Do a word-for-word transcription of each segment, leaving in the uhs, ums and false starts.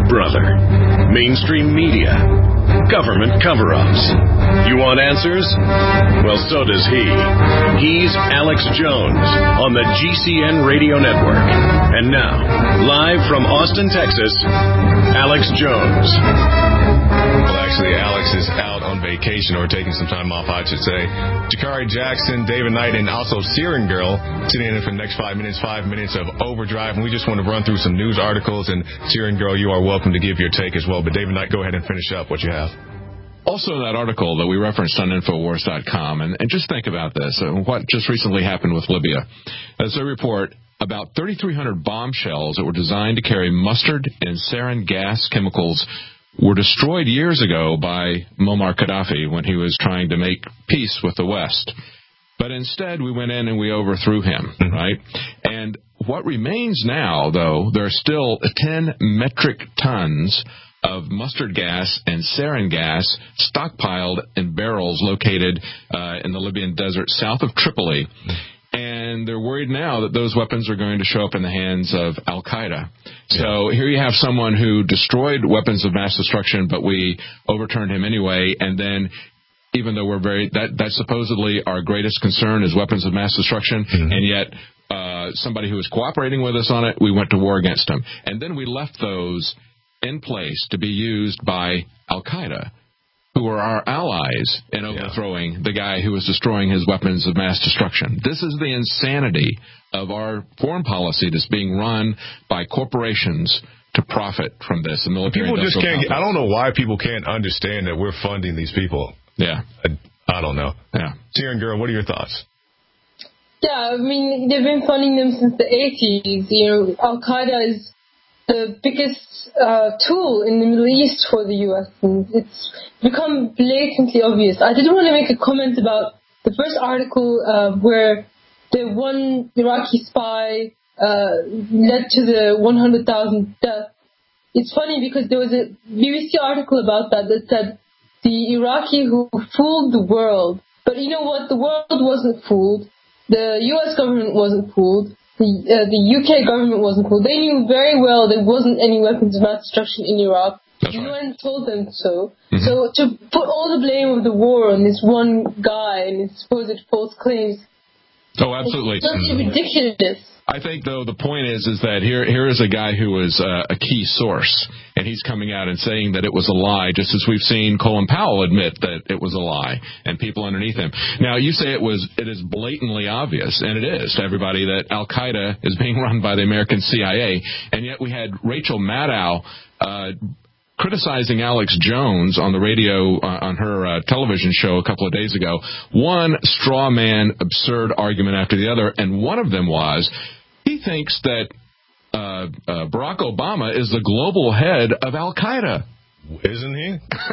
brother. Mainstream media. Government cover-ups. You want answers? Well, so does he. He's Alex Jones on the G C N Radio Network. And now, live from Austin, Texas, Alex Jones. Well, actually, Alex is out on vacation, or taking some time off, I should say. Jakari Jackson, David Knight, and also Siren Girl sitting in for the next five minutes, five minutes of Overdrive. And we just want to run through some news articles. And Siren Girl, you are welcome to give your take as well. But David Knight, go ahead and finish up what you have. Also in that article that we referenced on Infowars dot com, and, and just think about this, uh, what just recently happened with Libya. As they report, about thirty-three hundred bombshells that were designed to carry mustard and sarin gas chemicals were destroyed years ago by Muammar Gaddafi when he was trying to make peace with the West. But instead, we went in and we overthrew him, mm-hmm. right? And what remains now, though, there are still ten metric tons of mustard gas and sarin gas stockpiled in barrels located uh, in the Libyan desert south of Tripoli. And they're worried now that those weapons are going to show up in the hands of Al-Qaeda. So here you have someone who destroyed weapons of mass destruction, but we overturned him anyway. And then, even though we're very, that, that's supposedly our greatest concern is weapons of mass destruction, mm-hmm. and yet uh, somebody who was cooperating with us on it, we went to war against him. And then we left those in place to be used by Al-Qaeda, who were our allies in overthrowing yeah. the guy who was destroying his weapons of mass destruction. This is the insanity of our foreign policy that's being run by corporations to profit from this. The military people just can't. Get, I don't know why people can't understand that we're funding these people. Yeah, I, I don't know. Yeah, Siren Girl, what are your thoughts? Yeah, I mean, they've been funding them since the eighties. You know, Al-Qaeda is the biggest uh, tool in the Middle East for the U S, and it's become blatantly obvious. I did want to make a comment about the first article uh, where the one Iraqi spy uh, led to the one hundred thousand deaths. It's funny because there was a B B C article about that that said the Iraqi who fooled the world. But you know what? The world wasn't fooled. The U S government wasn't fooled. The, uh, the U K government wasn't fooled. They knew very well there wasn't any weapons of mass destruction in Iraq. That's the U N right. told them so. Mm-hmm. So to put all the blame of the war on this one guy and his supposed false claims, oh, absolutely, it's just ridiculous. I think, though, the point is is that here here is a guy who was uh, a key source, and he's coming out and saying that it was a lie, just as we've seen Colin Powell admit that it was a lie, and people underneath him. Now, you say it was it is blatantly obvious, and it is to everybody, that Al-Qaeda is being run by the American C I A, and yet we had Rachel Maddow uh, criticizing Alex Jones on the radio, uh, on her uh, television show a couple of days ago. One straw man, absurd argument after the other, and one of them was, he thinks that uh, uh, Barack Obama is the global head of Al-Qaeda. Isn't he?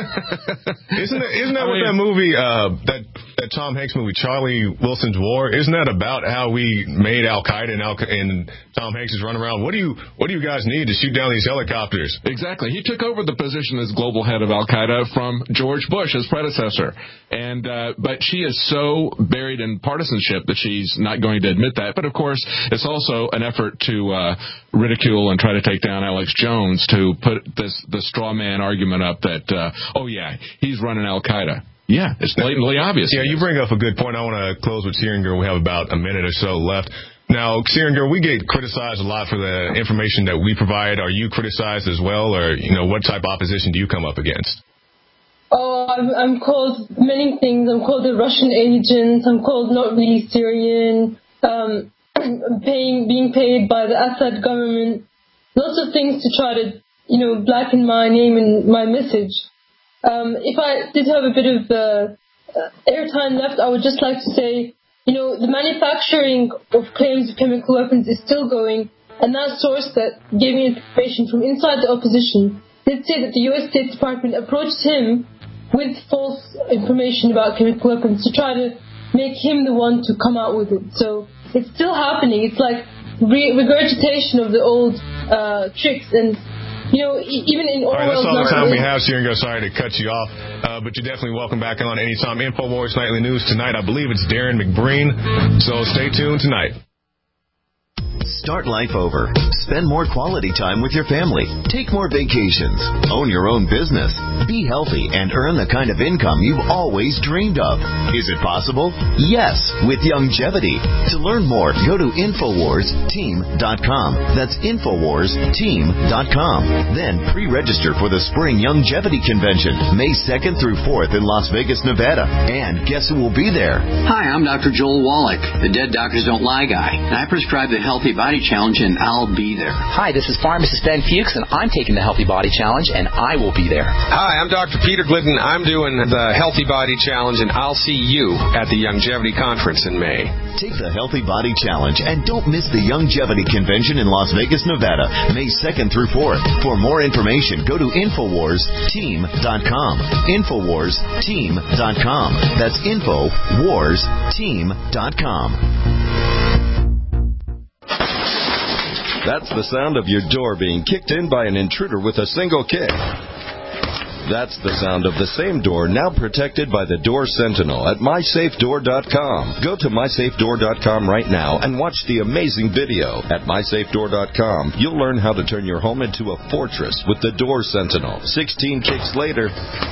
isn't that, isn't that I what mean, that movie, uh, that that Tom Hanks movie, Charlie Wilson's War? Isn't that about how we made Al Qaeda and, Al- and Tom Hanks is running around? What do you What do you guys need to shoot down these helicopters? Exactly. He took over the position as global head of Al Qaeda from George Bush, his predecessor. And uh, but she is so buried in partisanship that she's not going to admit that. But of course, it's also an effort to uh, ridicule and try to take down Alex Jones, to put this the straw man argument up that, uh, oh, yeah, he's running Al-Qaeda. Yeah, it's blatantly obvious. Yeah, you bring up a good point. I want to close with Siren Girl. We have about a minute or so left. Now, Siren Girl, we get criticized a lot for the information that we provide. Are you criticized as well, or, you know, what type of opposition do you come up against? Oh, I'm, I'm called many things. I'm called a Russian agent. I'm called not really Syrian. Um, paying, being paid by the Assad government. Lots of things to try to, you know, blacken my name and my message. Um, if I did have a bit of uh, uh, airtime left, I would just like to say, you know, the manufacturing of claims of chemical weapons is still going, and that source that gave me information from inside the opposition did say that the U S State Department approached him with false information about chemical weapons to try to make him the one to come out with it. So it's still happening. It's like re- regurgitation of the old uh, tricks, and you know, even in all right, that's all the time we have, Siren Girl. Sorry to cut you off, uh, but you're definitely welcome back on anytime. InfoWars Nightly News tonight. I believe it's Darren McBreen, so stay tuned tonight. Start life over. Spend more quality time with your family. Take more vacations. Own your own business. Be healthy and earn the kind of income you've always dreamed of. Is it possible? Yes, with Youngevity. To learn more, go to Infowars Team dot com. That's Infowars Team dot com. Then pre-register for the Spring Youngevity Convention, May second through fourth in Las Vegas, Nevada. And guess who will be there? Hi, I'm Doctor Joel Wallach, the Dead Doctors Don't Lie guy. And I prescribe the Healthy Body Challenge, and I'll be there. Hi, this is Pharmacist Ben Fuchs, and I'm taking the Healthy Body Challenge, and I will be there. Hi, I'm Doctor Peter Glidden. I'm doing the Healthy Body Challenge, and I'll see you at the Youngevity Conference in May. Take the Healthy Body Challenge and don't miss the Youngevity Convention in Las Vegas, Nevada, May second through fourth. For more information, go to Infowars Team dot com. Infowars Team dot com. That's Infowars Team dot com. That's the sound of your door being kicked in by an intruder with a single kick. That's the sound of the same door now protected by the Door Sentinel at my safe door dot com. Go to my safe door dot com right now and watch the amazing video. At my safe door dot com, you'll learn how to turn your home into a fortress with the Door Sentinel. sixteen kicks later,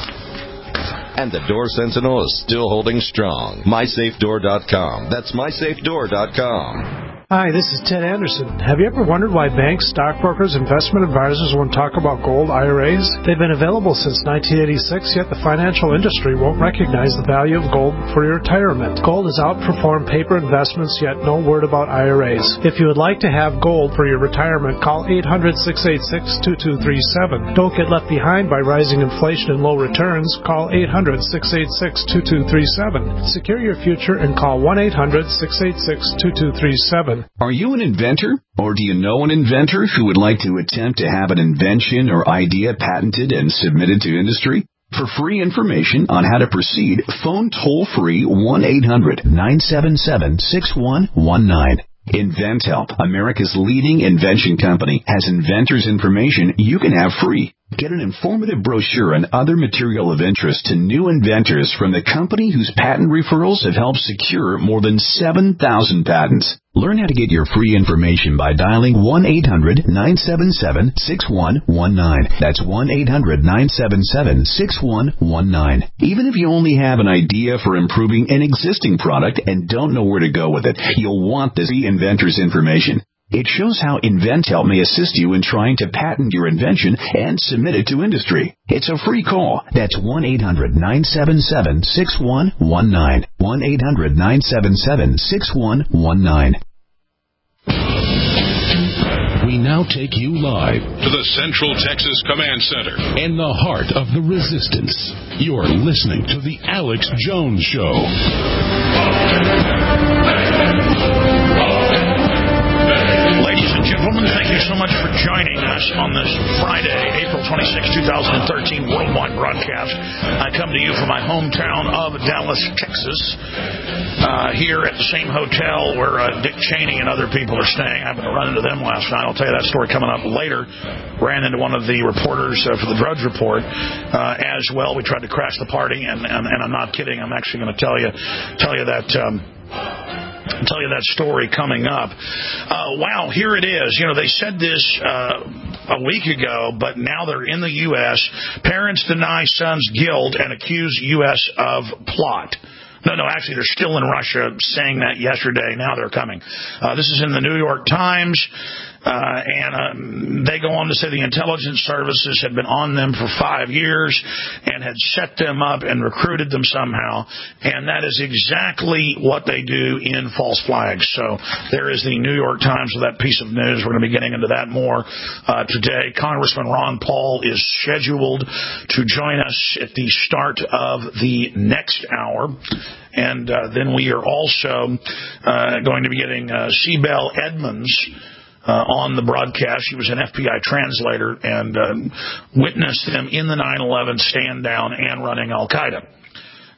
and the Door Sentinel is still holding strong. my safe door dot com. That's my safe door dot com. Hi, this is Ted Anderson. Have you ever wondered why banks, stockbrokers, investment advisors won't talk about gold I R As? They've been available since nineteen eighty-six, yet the financial industry won't recognize the value of gold for your retirement. Gold has outperformed paper investments, yet no word about I R As. If you would like to have gold for your retirement, call eight hundred, six eight six, two two three seven. Don't get left behind by rising inflation and low returns. Call eight hundred, six eight six, two two three seven. Secure your future and call one eight hundred, six eight six, two two three seven. Are you an inventor? Or do you know an inventor who would like to attempt to have an invention or idea patented and submitted to industry? For free information on how to proceed, phone toll-free one eight hundred, nine seven seven, six one one nine. InventHelp, America's leading invention company, has inventors' information you can have free. Get an informative brochure and other material of interest to new inventors from the company whose patent referrals have helped secure more than seven thousand patents. Learn how to get your free information by dialing one eight hundred, nine seven seven, six one one nine. That's one eight hundred, nine seven seven, six one one nine. Even if you only have an idea for improving an existing product and don't know where to go with it, you'll want this inventor's information. It shows how InventHelp may assist you in trying to patent your invention and submit it to industry. It's a free call. That's one eight hundred, nine seven seven, six one one nine. one eight hundred, nine seven seven, six one one nine. We now take you live to the Central Texas Command Center in the heart of the resistance. You're listening to The Alex Jones Show. Ladies and gentlemen, thank you so much for joining us on this Friday, April twenty-sixth, twenty thirteen worldwide broadcast. I come to you from my hometown of Dallas, Texas, uh, here at the same hotel where uh, Dick Cheney and other people are staying. I happened to run into them last night. I'll tell you that story coming up later. Ran into one of the reporters uh, for the Drudge Report uh, as well. We tried to crash the party, and, and, and I'm not kidding. I'm actually going to tell you, tell you that... Um, I'll tell you that story coming up. Uh, wow, here it is. You know, they said this uh, a week ago, but now they're in the U S Parents deny son's guilt and accuse U S of plot. No, no, actually, they're still in Russia saying that yesterday. Now they're coming. Uh, this is in the New York Times. Uh, and uh, they go on to say the intelligence services had been on them for five years and had set them up and recruited them somehow. And that is exactly what they do in false flags. So there is the New York Times with that piece of news. We're going to be getting into that more uh, today. Congressman Ron Paul is scheduled to join us at the start of the next hour. And uh, then we are also uh, going to be getting uh, Sibel Edmonds Uh, on the broadcast. She was an F B I translator and uh, witnessed them in the nine eleven stand down and running Al-Qaeda.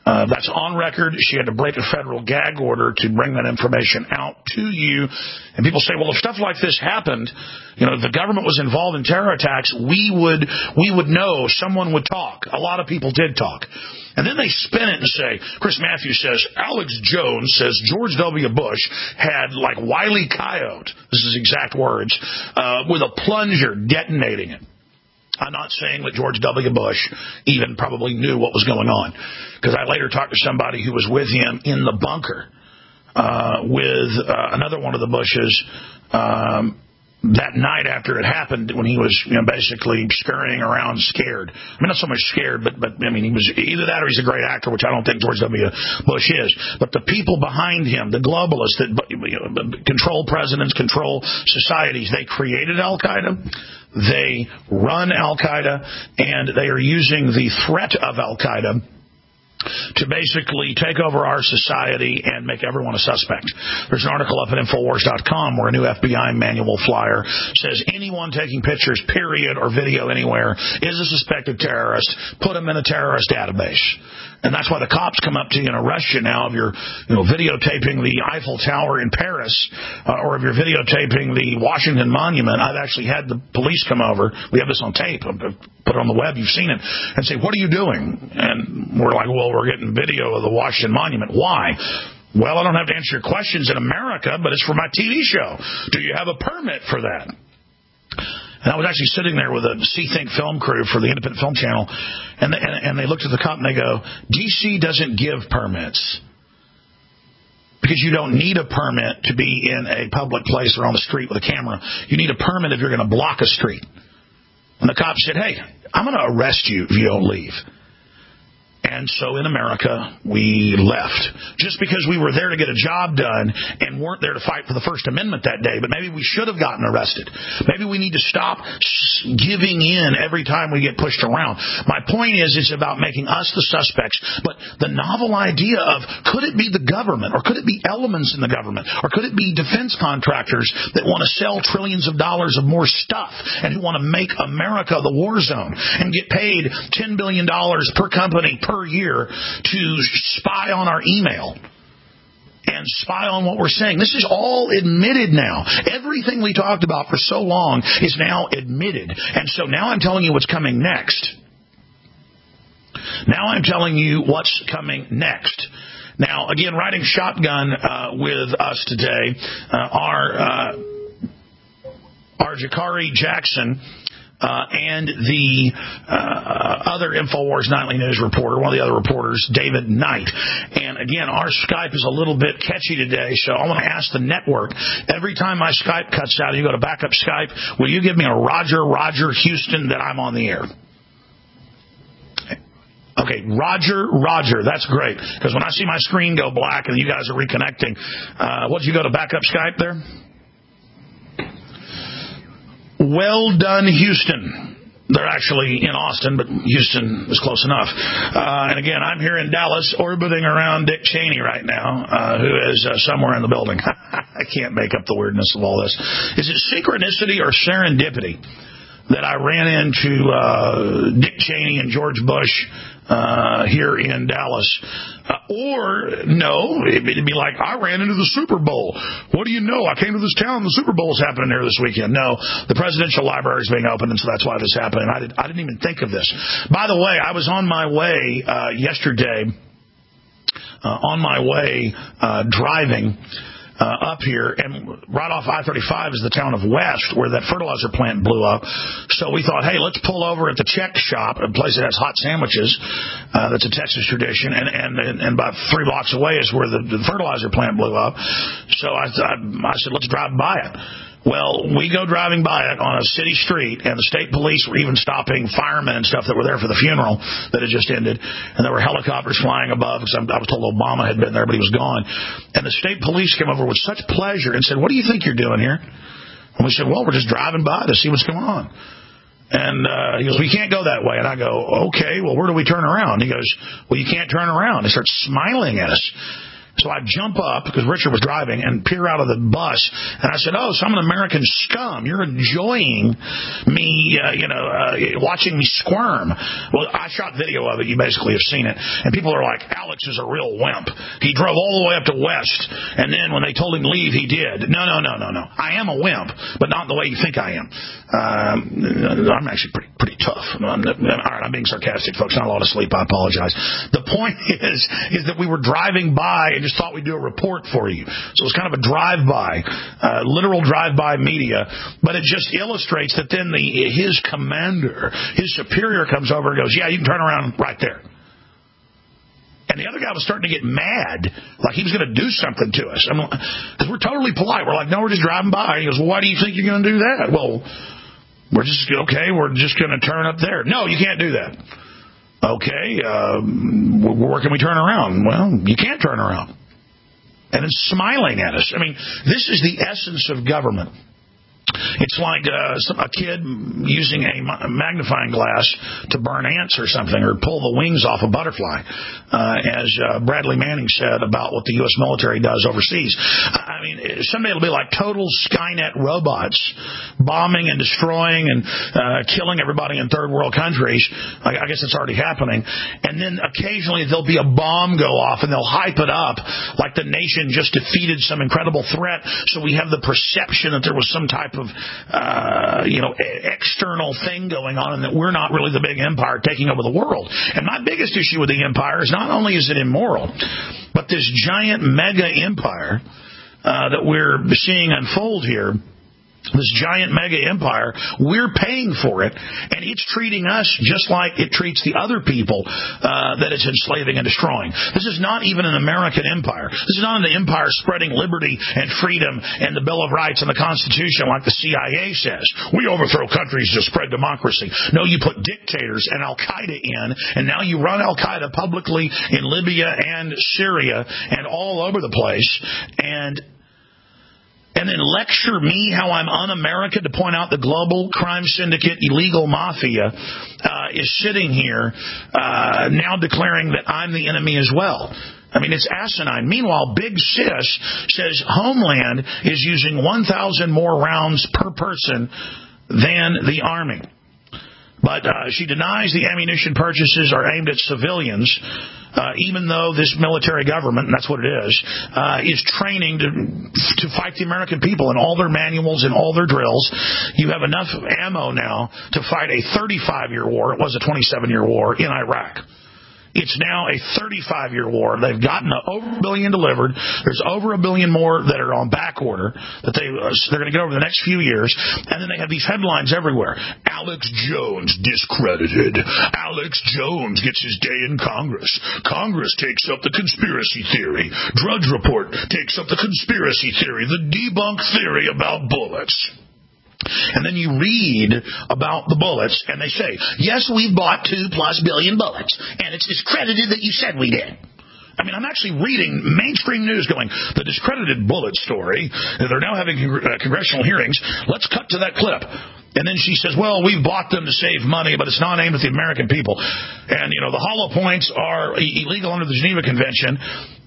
Uh, that's on record. She had to break a federal gag order to bring that information out to you. And people say, well, if stuff like this happened, you know, if the government was involved in terror attacks, we would we would know. Someone would talk. A lot of people did talk. And then they spin it and say, Chris Matthews says, Alex Jones says George W. Bush had, like, Wile E. Coyote, this is exact words, uh, with a plunger detonating it. I'm not saying that George W. Bush even probably knew what was going on, because I later talked to somebody who was with him in the bunker uh, with uh, another one of the Bushes um, that night after it happened, when he was, you know, basically scurrying around scared. I mean, not so much scared, but, but I mean, he was either that or he's a great actor, which I don't think George W. Bush is. But the people behind him, the globalists that you know, control presidents, control societies, they created Al-Qaeda. They run Al-Qaeda, and they are using the threat of Al-Qaeda to basically take over our society and make everyone a suspect. There's an article up at Infowars dot com where a new F B I manual flyer says anyone taking pictures, period, or video anywhere is a suspected terrorist. Put them in a terrorist database. And that's why the cops come up to you and arrest you now if you're, you know, videotaping the Eiffel Tower in Paris, uh, or if you're videotaping the Washington Monument. I've actually had the police come over. We have this on tape. I've put it on the web. You've seen it. And say, what are you doing? And we're like, well, we're getting video of the Washington Monument. Why? Well, I don't have to answer your questions in America, but it's for my T V show. Do you have a permit for that? And I was actually sitting there with a C-Think film crew for the Independent Film Channel, and they, and they looked at the cop and they go, D C doesn't give permits because you don't need a permit to be in a public place or on the street with a camera. You need a permit if you're going to block a street. And the cop said, hey, I'm going to arrest you if you don't leave. And so in America, we left. Just because we were there to get a job done and weren't there to fight for the First Amendment that day, but maybe we should have gotten arrested. Maybe we need to stop giving in every time we get pushed around. My point is, it's about making us the suspects, but the novel idea of could it be the government, or could it be elements in the government, or could it be defense contractors that want to sell trillions of dollars of more stuff and who want to make America the war zone and get paid ten billion dollars per company per year to spy on our email and spy on what we're saying. This is all admitted now. Everything we talked about for so long is now admitted. And so now I'm telling you what's coming next. Now I'm telling you what's coming next. Now, again, riding shotgun uh, with us today uh, are uh, are Jakari Jackson, Uh, and the uh, other Infowars Nightly News reporter, one of the other reporters, David Knight. And again, our Skype is a little bit catchy today, so I want to ask the network, every time my Skype cuts out, you go to backup Skype, will you give me a Roger, Roger Houston that I'm on the air? Okay, Roger, Roger, that's great. Because when I see my screen go black and you guys are reconnecting, uh, what, did you go to backup Skype there? Well done, Houston. They're actually in Austin, but Houston is close enough. Uh, and again, I'm here in Dallas, orbiting around Dick Cheney right now, uh, who is uh, somewhere in the building. I can't make up the weirdness of all this. Is it synchronicity or serendipity that I ran into uh, Dick Cheney and George Bush uh, here in Dallas? Uh, or, no, it'd be like, I ran into the Super Bowl. What do you know? I came to this town, the Super Bowl's happening here this weekend. No, the presidential library is being opened, and so that's why this happened. And I, did, I didn't even think of this. By the way, I was on my way uh, yesterday, uh, on my way uh, driving Uh, up here, and right off I thirty-five is the town of West, where that fertilizer plant blew up. So we thought, hey, let's pull over at the Czech shop, a place that has hot sandwiches. Uh, that's a Texas tradition, and and and about three blocks away is where the, the fertilizer plant blew up. So I, I I said, let's drive by it. Well, we go driving by it on a city street, and the state police were even stopping firemen and stuff that were there for the funeral that had just ended. And there were helicopters flying above, because I was told Obama had been there, but he was gone. And the state police came over with such pleasure and said, what do you think you're doing here? And we said, well, we're just driving by to see what's going on. And uh, he goes, we can't go that way. And I go, okay, well, where do we turn around? He goes, well, you can't turn around. He starts smiling at us. So I jump up, because Richard was driving, and peer out of the bus, and I said, oh, so I'm an American scum. You're enjoying me, uh, you know, uh, watching me squirm. Well, I shot video of it. You basically have seen it. And people are like, Alex is a real wimp. He drove all the way up to West, and then when they told him to leave, he did. No, no, no, no, no. I am a wimp, but not the way you think I am. Um, I'm actually pretty pretty tough. I'm, all right, I'm being sarcastic, folks. Not a lot of sleep. I apologize. The point is, is that we were driving by and just thought we'd do a report for you. So it was kind of a drive-by, uh, literal drive-by media, but it just illustrates that then the his commander, his superior comes over and goes, yeah, you can turn around right there. And the other guy was starting to get mad, like he was going to do something to us. Because we're totally polite. We're like, no, we're just driving by. And he goes, well, why do you think you're going to do that? Well, we're just, okay, we're just going to turn up there. No, you can't do that. Okay, um, where can we turn around? Well, you can't turn around. And it's smiling at us. I mean, this is the essence of government. It's like uh, some, a kid using a magnifying glass to burn ants or something, or pull the wings off a butterfly, uh, as uh, Bradley Manning said about what the U S military does overseas. I mean, someday it'll be like total Skynet robots bombing and destroying and uh, killing everybody in third world countries. I, I guess it's already happening. And then occasionally there'll be a bomb go off, and they'll hype it up like the nation just defeated some incredible threat, so we have the perception that there was some type of uh, you know, external thing going on, and that we're not really the big empire taking over the world. And my biggest issue with the empire is not only is it immoral, but this giant mega empire uh, that we're seeing unfold here, this giant mega empire, we're paying for it, and it's treating us just like it treats the other people uh, that it's enslaving and destroying. This is not even an American empire. This is not an empire spreading liberty and freedom and the Bill of Rights and the Constitution like the C I A says. We overthrow countries to spread democracy. No, you put dictators and Al-Qaeda in, and now you run Al-Qaeda publicly in Libya and Syria and all over the place, and And then lecture me how I'm un-American to point out the global crime syndicate, illegal mafia, uh, is sitting here uh, now declaring that I'm the enemy as well. I mean, it's asinine. Meanwhile, Big Sis says Homeland is using one thousand more rounds per person than the Army. But uh, she denies the ammunition purchases are aimed at civilians, uh, even though this military government, and that's what it is, uh, is training to to fight the American people in all their manuals and all their drills. You have enough ammo now to fight a thirty-five-year war. It was a twenty-seven-year war in Iraq. It's now a thirty-five-year war. They've gotten over a billion delivered. There's over a billion more that are on back order that they, uh, they're going to get over the next few years. And then they have these headlines everywhere. Alex Jones discredited. Alex Jones gets his day in Congress. Congress takes up the conspiracy theory. Drudge Report takes up the conspiracy theory, the debunk theory about bullets. And then you read about the bullets, and they say, yes, we've bought two plus billion bullets, and it's discredited that you said we did. I mean, I'm actually reading mainstream news going, the discredited bullet story, they're now having uh, congressional hearings. Let's cut to that clip. And then she says, well, we've bought them to save money, but it's not aimed at the American people. And, you know, the hollow points are illegal under the Geneva Convention.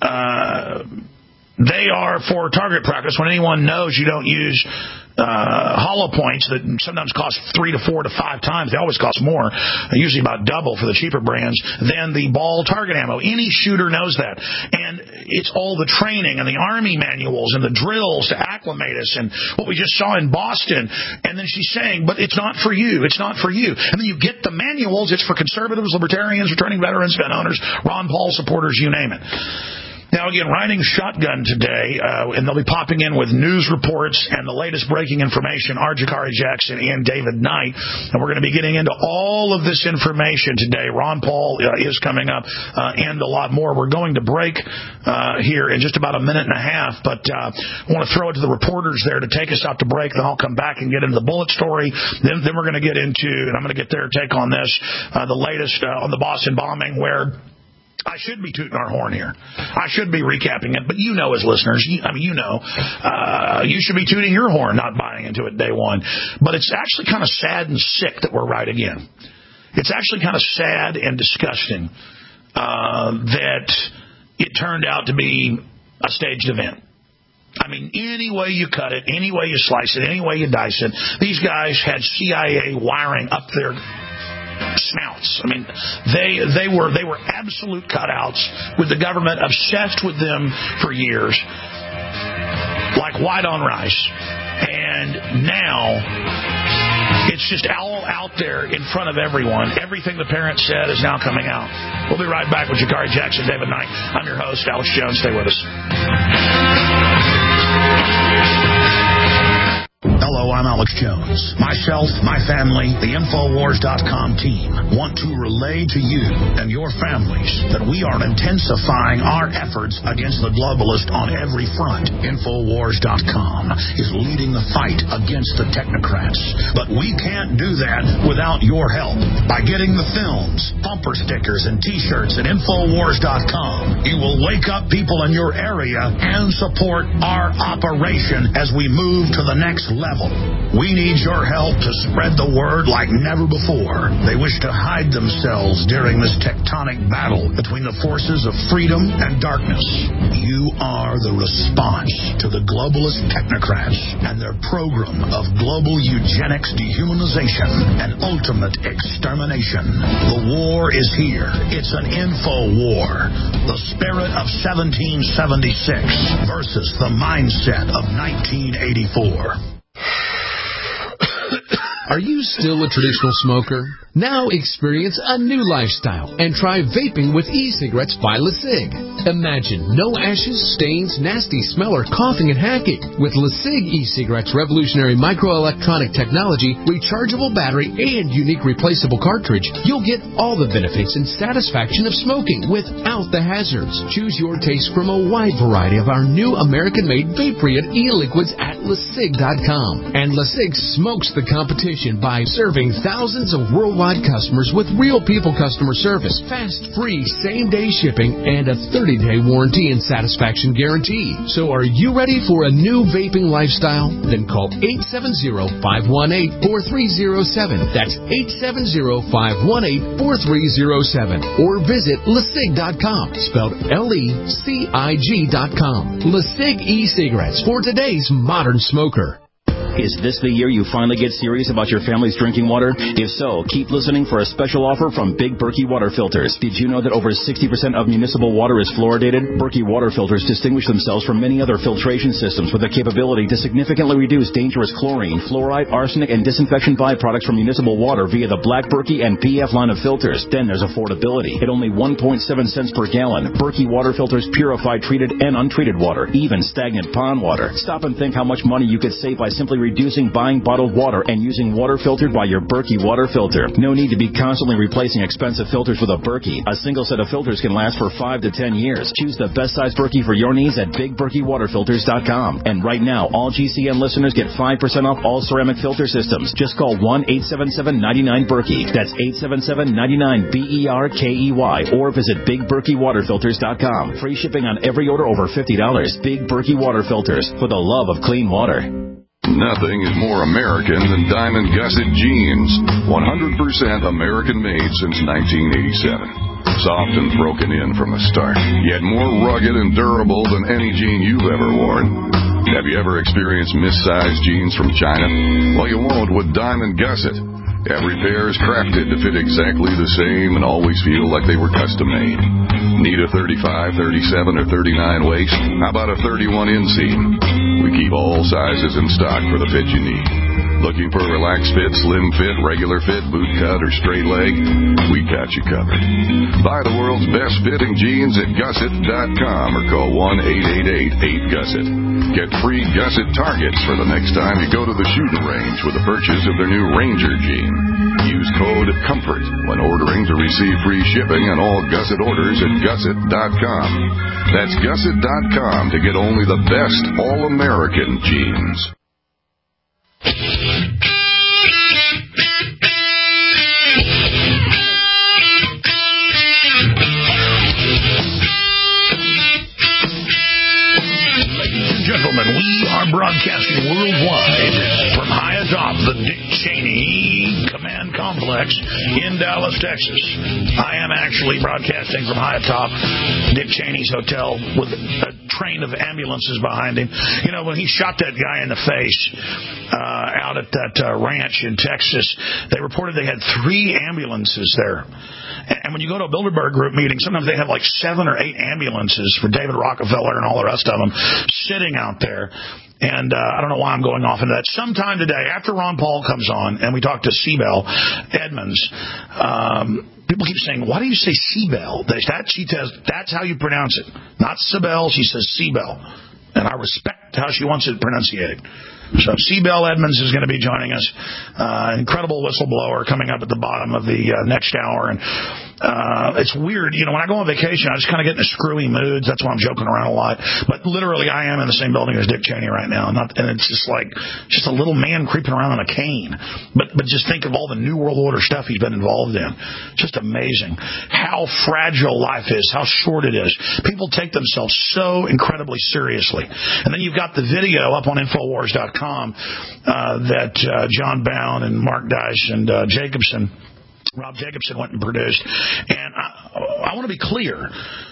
Uh, they are for target practice when anyone knows you don't use Uh, hollow points that sometimes cost three to four to five times. They always cost more, usually about double for the cheaper brands, than the ball target ammo. Any shooter knows that. And it's all the training and the Army manuals and the drills to acclimate us and what we just saw in Boston. And then she's saying, but it's not for you. It's not for you. And then you get the manuals. It's for conservatives, libertarians, returning veterans, gun owners, Ron Paul supporters, you name it. Now, again, riding shotgun today, uh, and they'll be popping in with news reports and the latest breaking information, are Jakari Jackson and David Knight. And we're going to be getting into all of this information today. Ron Paul uh, is coming up, uh, and a lot more. We're going to break uh, here in just about a minute and a half, but uh, I want to throw it to the reporters there to take us out to break. Then I'll come back and get into the bullet story. Then, then we're going to get into, and I'm going to get their take on this, uh, the latest uh, on the Boston bombing, where I should be tooting our horn here. I should be recapping it, but you know, as listeners, you, I mean, you know, uh, you should be tooting your horn, not buying into it day one. But it's actually kind of sad and sick that we're right again. It's actually kind of sad and disgusting uh, that it turned out to be a staged event. I mean, any way you cut it, any way you slice it, any way you dice it, these guys had C I A wiring up their snouts. I mean, they they were they were absolute cutouts, with the government obsessed with them for years, like white on rice. And now it's just all out there in front of everyone. Everything the parents said is now coming out. We'll be right back with Jakari Jackson, David Knight. I'm your host, Alex Jones. Stay with us. Hello, I'm Alex Jones. Myself, my family, the Infowars dot com team want to relay to you and your families that we are intensifying our efforts against the globalist on every front. Infowars dot com is leading the fight against the technocrats. But we can't do that without your help. By getting the films, bumper stickers, and T-shirts at Infowars dot com, you will wake up people in your area and support our operation as we move to the next level. We need your help to spread the word like never before. They wish to hide themselves during this tectonic battle between the forces of freedom and darkness. You are the response to the globalist technocrats and their program of global eugenics, dehumanization, and ultimate extermination. The war is here. It's an info war. The spirit of seventeen seventy-six versus the mindset of nineteen eighty-four. Are you still a traditional smoker? Now experience a new lifestyle and try vaping with e-cigarettes by LeSig. Imagine no ashes, stains, nasty smell, or coughing and hacking. With LeSig e-cigarettes' revolutionary microelectronic technology, rechargeable battery, and unique replaceable cartridge, you'll get all the benefits and satisfaction of smoking without the hazards. Choose your taste from a wide variety of our new American-made Vaporeon e-liquids at LeSig dot com. And LeSig smokes the competition by serving thousands of worldwide customers with real people customer service, fast, free, same-day shipping, and a thirty-day warranty and satisfaction guarantee. So are you ready for a new vaping lifestyle? Then call eight seven zero, five one eight, four three zero seven. That's eight seven zero, five one eight, four three zero seven. Or visit LeSig dot com, spelled L E C I G dot com. LeSig e-cigarettes for today's modern smoker. Is this the year you finally get serious about your family's drinking water? If so, keep listening for a special offer from Big Berkey Water Filters. Did you know that over sixty percent of municipal water is fluoridated? Berkey Water Filters distinguish themselves from many other filtration systems with the capability to significantly reduce dangerous chlorine, fluoride, arsenic, and disinfection byproducts from municipal water via the Black Berkey and P F line of filters. Then there's affordability. At only one point seven cents per gallon, Berkey Water Filters purify treated and untreated water, even stagnant pond water. Stop and think how much money you could save by simply reducing buying bottled water and using water filtered by your Berkey water filter. No need to be constantly replacing expensive filters with a Berkey. A single set of filters can last for five to ten years. Choose the best size Berkey for your needs at Big Berkey Water Filters dot com. And right now, all G C N listeners get five percent off all ceramic filter systems. Just call one eight seven seven, nine nine, Berkey. That's eight seven seven, nine nine, B E R K E Y. Or visit Big Berkey Water Filters dot com. Free shipping on every order over fifty dollars. Big Berkey Water Filters, for the love of clean water. Nothing is more American than Diamond Gusset jeans. one hundred percent American-made since nineteen eighty-seven. Soft and broken in from the start, yet more rugged and durable than any jean you've ever worn. Have you ever experienced missized jeans from China? Well, you won't with Diamond Gusset. Every pair is crafted to fit exactly the same and always feel like they were custom-made. Need a thirty-five, thirty-seven, or thirty-nine waist? How about a thirty-one inseam? We keep all sizes in stock for the fit you need. Looking for a relaxed fit, slim fit, regular fit, boot cut, or straight leg? We got you covered. Buy the world's best fitting jeans at Gusset dot com or call one eight eight eight, eight, Gusset. Get free Gusset targets for the next time you go to the shooting range with the purchase of their new Ranger jean. Use code COMFORT when ordering to receive free shipping on all Gusset orders at Gusset dot com. That's Gusset dot com to get only the best all-American jeans. Gentlemen, we are broadcasting worldwide from high atop the Dick Cheney Command Conference complex in Dallas, Texas. I am actually broadcasting from high atop Dick Cheney's hotel with a train of ambulances behind him. You know, when he shot that guy in the face uh, out at that uh, ranch in Texas, they reported they had three ambulances there. And when you go to a Bilderberg Group meeting, sometimes they have like seven or eight ambulances for David Rockefeller and all the rest of them sitting out there. And uh, I don't know why I'm going off into that. Sometime today, after Ron Paul comes on and we talk to Sibel Edmonds, um, people keep saying, why do you say Sibel? That, she says, that's how you pronounce it. Not Sibel, she says Sibel. And I respect how she wants it pronunciated. So Sibel Edmonds is going to be joining us. Uh, incredible whistleblower coming up at the bottom of the uh, next hour. And uh, it's weird. You know, when I go on vacation, I just kind of get in a screwy mood. That's why I'm joking around a lot. But literally, I am in the same building as Dick Cheney right now. Not, and it's just like just a little man creeping around on a cane. But but just think of all the New World Order stuff he's been involved in. Just amazing how fragile life is, how short it is. People take themselves so incredibly seriously. And then you've got the video up on Infowars dot com uh, that uh, John Bound and Mark Dice and uh, Jacobson, Rob Jacobson went and produced. And I, I want to be clear.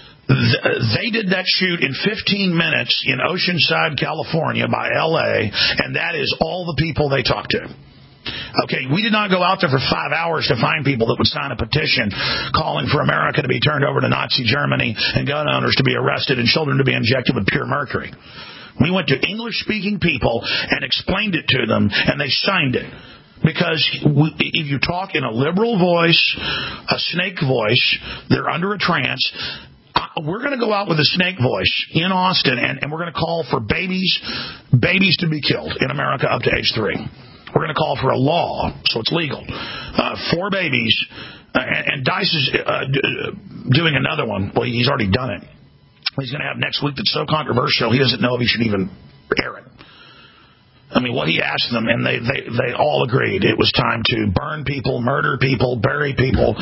They did that shoot in fifteen minutes in Oceanside, California by L A, and that is all the people they talked to. Okay, we did not go out there for five hours to find people that would sign a petition calling for America to be turned over to Nazi Germany and gun owners to be arrested and children to be injected with pure mercury. We went to English-speaking people and explained it to them, and they signed it. Because we, if you talk in a liberal voice, a snake voice, they're under a trance. We're going to go out with a snake voice in Austin, and, and we're going to call for babies, babies to be killed in America up to age three. We're going to call for a law, so it's legal, uh, for babies. Uh, and, and Dice is uh, doing another one. Well, he's already done it. He's going to have next week that's so controversial he doesn't know if he should even air it. I mean, what he asked them, and they, they, they all agreed it was time to burn people, murder people, bury people.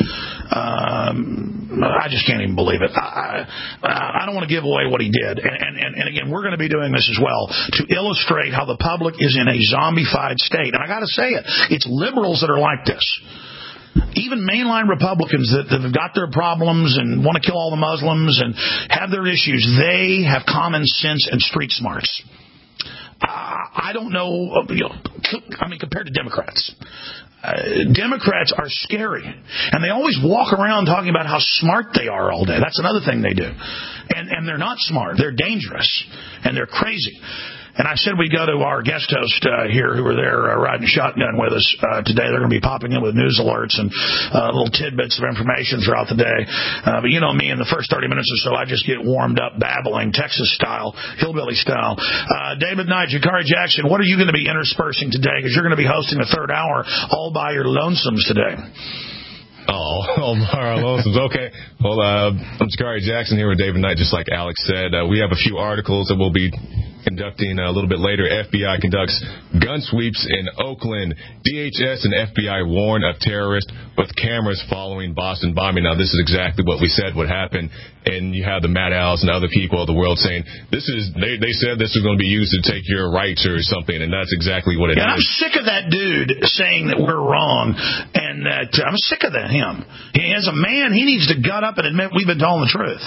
Um, I just can't even believe it. I, I, I don't want to give away what he did. And, and, and again, we're going to be doing this as well to illustrate how the public is in a zombified state. And I got to say it, it's liberals that are like this. Even mainline Republicans that, that have got their problems and want to kill all the Muslims and have their issues, they have common sense and street smarts. Uh, I don't know, you know, I mean, compared to Democrats. Uh, Democrats are scary. And they always walk around talking about how smart they are all day. That's another thing they do. And, and they're not smart. They're dangerous. And they're crazy. And I said we go to our guest host uh, here who are there uh, riding shotgun with us uh, today. They're going to be popping in with news alerts and uh, little tidbits of information throughout the day. Uh, but you know me, in the first thirty minutes or so, I just get warmed up babbling, Texas style, hillbilly style. Uh, David Knight, Jakari Jackson, what are you going to be interspersing today? Because you're going to be hosting the third hour all by your lonesomes today. Oh, all by our lonesomes. Okay. Well, uh, I'm Jakari Jackson here with David Knight, just like Alex said. Uh, we have a few articles that we'll be conducting a little bit later. F B I conducts gun sweeps in Oakland. D H S and F B I warn of terrorists with cameras following Boston bombing. Now, this is exactly what we said would happen. And you have the Matt Owls and other people of the world saying, this is, they, they said this is going to be used to take your rights or something. And that's exactly what it yeah, is. And I'm sick of that dude saying that we're wrong. And that uh, I'm sick of that him. He, as a man, he needs to gut up and admit we've been telling the truth.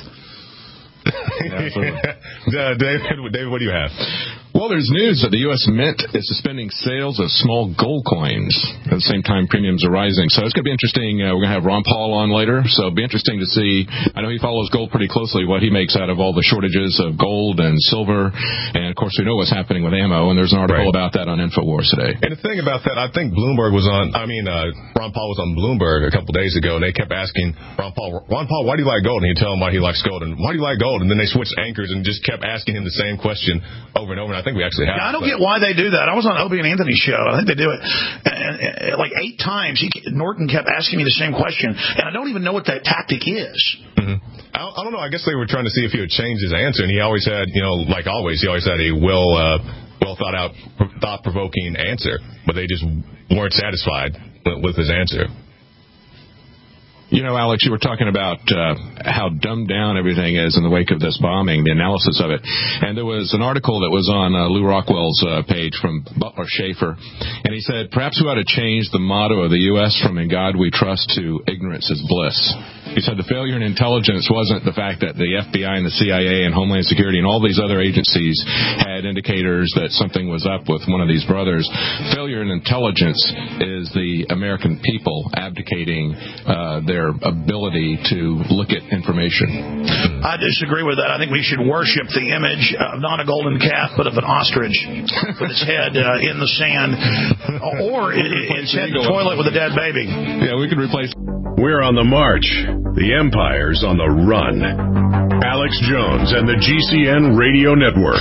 uh, David, David, what do you have? Well, there's news that the U S Mint is suspending sales of small gold coins. At the same time, premiums are rising. So it's going to be interesting. Uh, we're going to have Ron Paul on later. So it'll be interesting to see. I know he follows gold pretty closely, what he makes out of all the shortages of gold and silver. And, of course, we know what's happening with ammo. And there's an article right. about that on InfoWars today. And the thing about that, I think Bloomberg was on, I mean, uh, Ron Paul was on Bloomberg a couple days ago, and they kept asking Ron Paul, Ron Paul, why do you like gold? And he'd tell him why he likes gold. And why do you like gold? And then they switched anchors and just kept asking him the same question over and over. And I think we actually have. Yeah, I don't get why they do that. I was on Opie and Anthony's show. I think they do it and, and, like eight times. He, Norton kept asking me the same question, and I don't even know what that tactic is. Mm-hmm. I, I don't know. I guess they were trying to see if he would change his answer, and he always had, you know, like always, he always had a well, uh, well thought out, thought provoking answer, but they just weren't satisfied with, with his answer. You know, Alex, you were talking about uh, how dumbed down everything is in the wake of this bombing, the analysis of it. And there was an article that was on uh, Lou Rockwell's uh, page from Butler Schaefer, and he said, perhaps we ought to change the motto of the U S from "In God We Trust" to "Ignorance is Bliss." He said the failure in intelligence wasn't the fact that the F B I and the C I A and Homeland Security and all these other agencies had indicators that something was up with one of these brothers. Failure in intelligence is the American people abdicating uh, their ability to look at information. I disagree with that. I think we should worship the image of not a golden calf, but of an ostrich with its head uh, in the sand, or its head in the toilet with a dead baby. Yeah, we could replace. We're on the march. The empire's on the run. Alex Jones and the G C N Radio Network.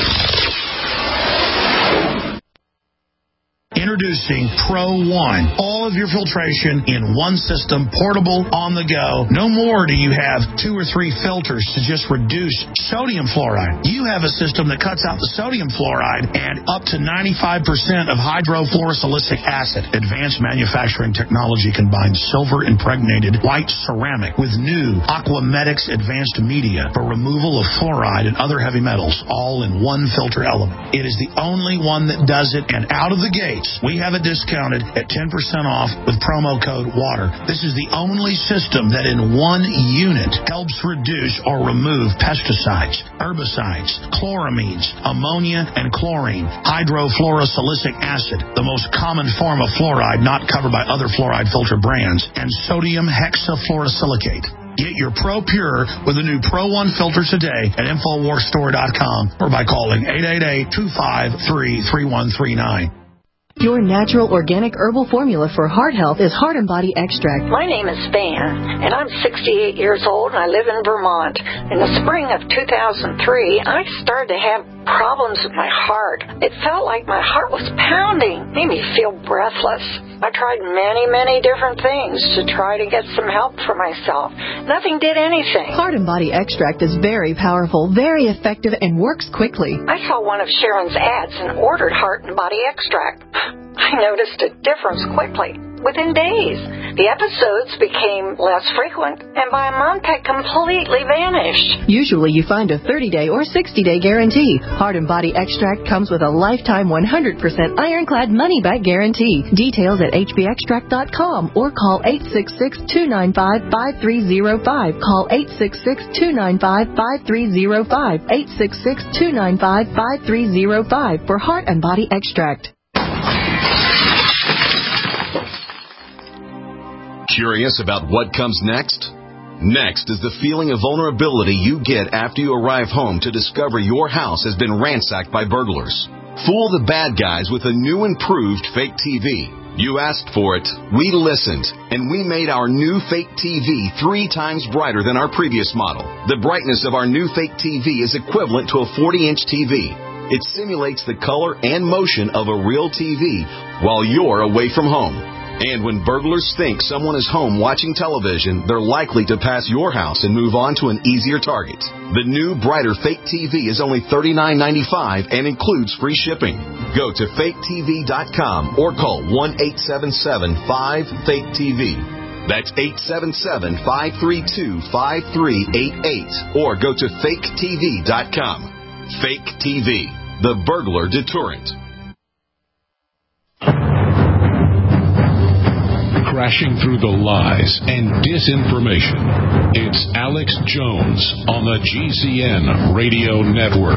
Introducing Pro One. All of your filtration in one system, portable, on the go. No more do you have two or three filters to just reduce sodium fluoride. You have a system that cuts out the sodium fluoride and up to ninety-five percent of hydrofluorosilicic acid. Advanced manufacturing technology combines silver-impregnated white ceramic with new Aquamedics advanced media for removal of fluoride and other heavy metals, all in one filter element. It is the only one that does it, and out of the gate, we have it discounted at ten percent off with promo code WATER. This is the only system that in one unit helps reduce or remove pesticides, herbicides, chloramines, ammonia, and chlorine, hydrofluorosilicic acid, the most common form of fluoride not covered by other fluoride filter brands, and sodium hexafluorosilicate. Get your Pro Pure with the new Pro One filter today at Infowars Store dot com or by calling eight eight eight, two five three, three one three nine. Your natural organic herbal formula for heart health is Heart and Body Extract. My name is Van, and I'm sixty-eight years old, and I live in Vermont. In the spring of two thousand three, I started to have problems with my heart. It felt like my heart was pounding, made me feel breathless. I tried many, many different things to try to get some help for myself. Nothing did anything. Heart and Body Extract is very powerful, very effective, and works quickly. I saw one of Sharon's ads and ordered Heart and Body Extract. I noticed a difference quickly, within days. The episodes became less frequent, and by a month had completely vanished. Usually you find a thirty-day or sixty-day guarantee. Heart and Body Extract comes with a lifetime one hundred percent ironclad money-back guarantee. Details at h b extract dot com or call eight six six, two nine five, five three zero five. Call eight six six, two nine five, five three zero five. eight six six, two nine five, five three zero five for Heart and Body Extract. Curious about what comes next? Next is the feeling of vulnerability you get after you arrive home to discover your house has been ransacked by burglars. Fool the bad guys with a new improved fake T V. You asked for it, we listened, and we made our new fake T V three times brighter than our previous model. The brightness of our new fake T V is equivalent to a forty-inch T V. It simulates the color and motion of a real T V while you're away from home. And when burglars think someone is home watching television, they're likely to pass your house and move on to an easier target. The new, brighter fake T V is only thirty-nine ninety-five and includes free shipping. Go to fake T V dot com or call one eight seven seven, five, fake T V. That's eight seven seven, five three two, five three eight eight. Or go to fake T V dot com. Fake T V, the burglar deterrent. Crashing through the lies and disinformation. It's Alex Jones on the G C N Radio Network.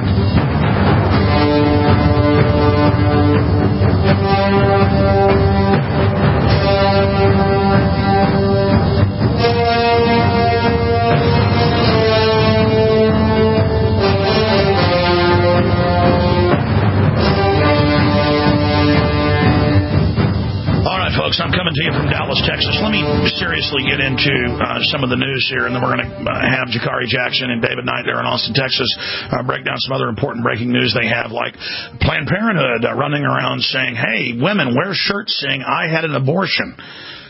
I'm coming to you from Dallas, Texas. Let me seriously get into uh, some of the news here, and then we're going to uh, have Jakari Jackson and David Knight there in Austin, Texas, uh, break down some other important breaking news they have, like Planned Parenthood uh, running around saying, hey, women, wear shirts saying I had an abortion.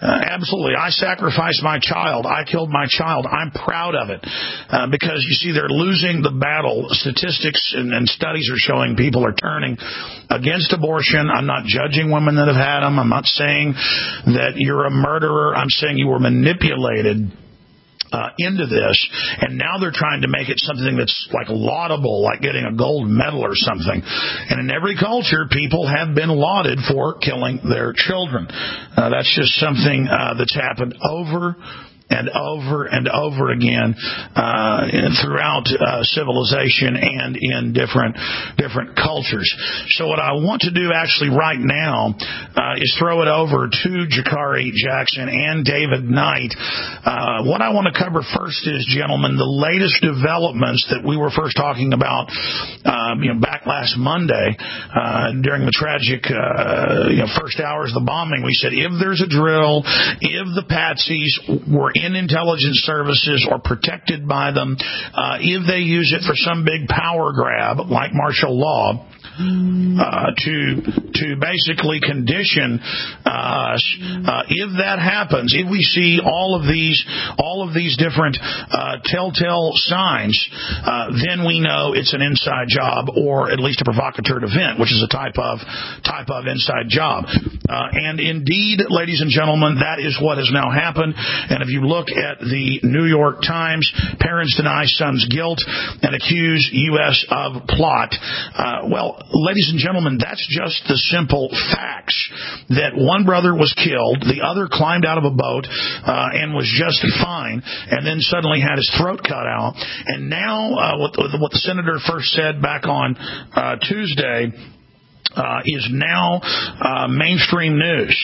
Uh, absolutely. I sacrificed my child. I killed my child. I'm proud of it uh, because, you see, they're losing the battle. Statistics and, and studies are showing people are turning against abortion. I'm not judging women that have had them. I'm not saying that you're a murderer. I'm saying you were manipulated Uh, into this, and now they're trying to make it something that's like laudable, like getting a gold medal or something. And in every culture, people have been lauded for killing their children. Uh, that's just something uh, that's happened over and over and over again uh, throughout uh, civilization and in different different cultures. So what I want to do actually right now uh, is throw it over to Jakari Jackson and David Knight. Uh, what I want to cover first is, gentlemen, the latest developments that we were first talking about um, you know, back last Monday uh, during the tragic uh, you know, first hours of the bombing. We said if there's a drill, if the patsies were in intelligence services or protected by them, uh, if they use it for some big power grab like martial law, Uh, to to basically condition us. Uh, if that happens, if we see all of these all of these different uh, telltale signs, uh, then we know it's an inside job, or at least a provocateur event, which is a type of type of inside job. Uh, and indeed, ladies and gentlemen, that is what has now happened. And if you look at the New York Times, parents deny son's guilt and accuse U S of plot. Uh, well. Ladies and gentlemen, that's just the simple facts that one brother was killed, the other climbed out of a boat uh, and was just fine, and then suddenly had his throat cut out. And now uh, what, the, what the senator first said back on uh, Tuesday uh, is now uh, mainstream news.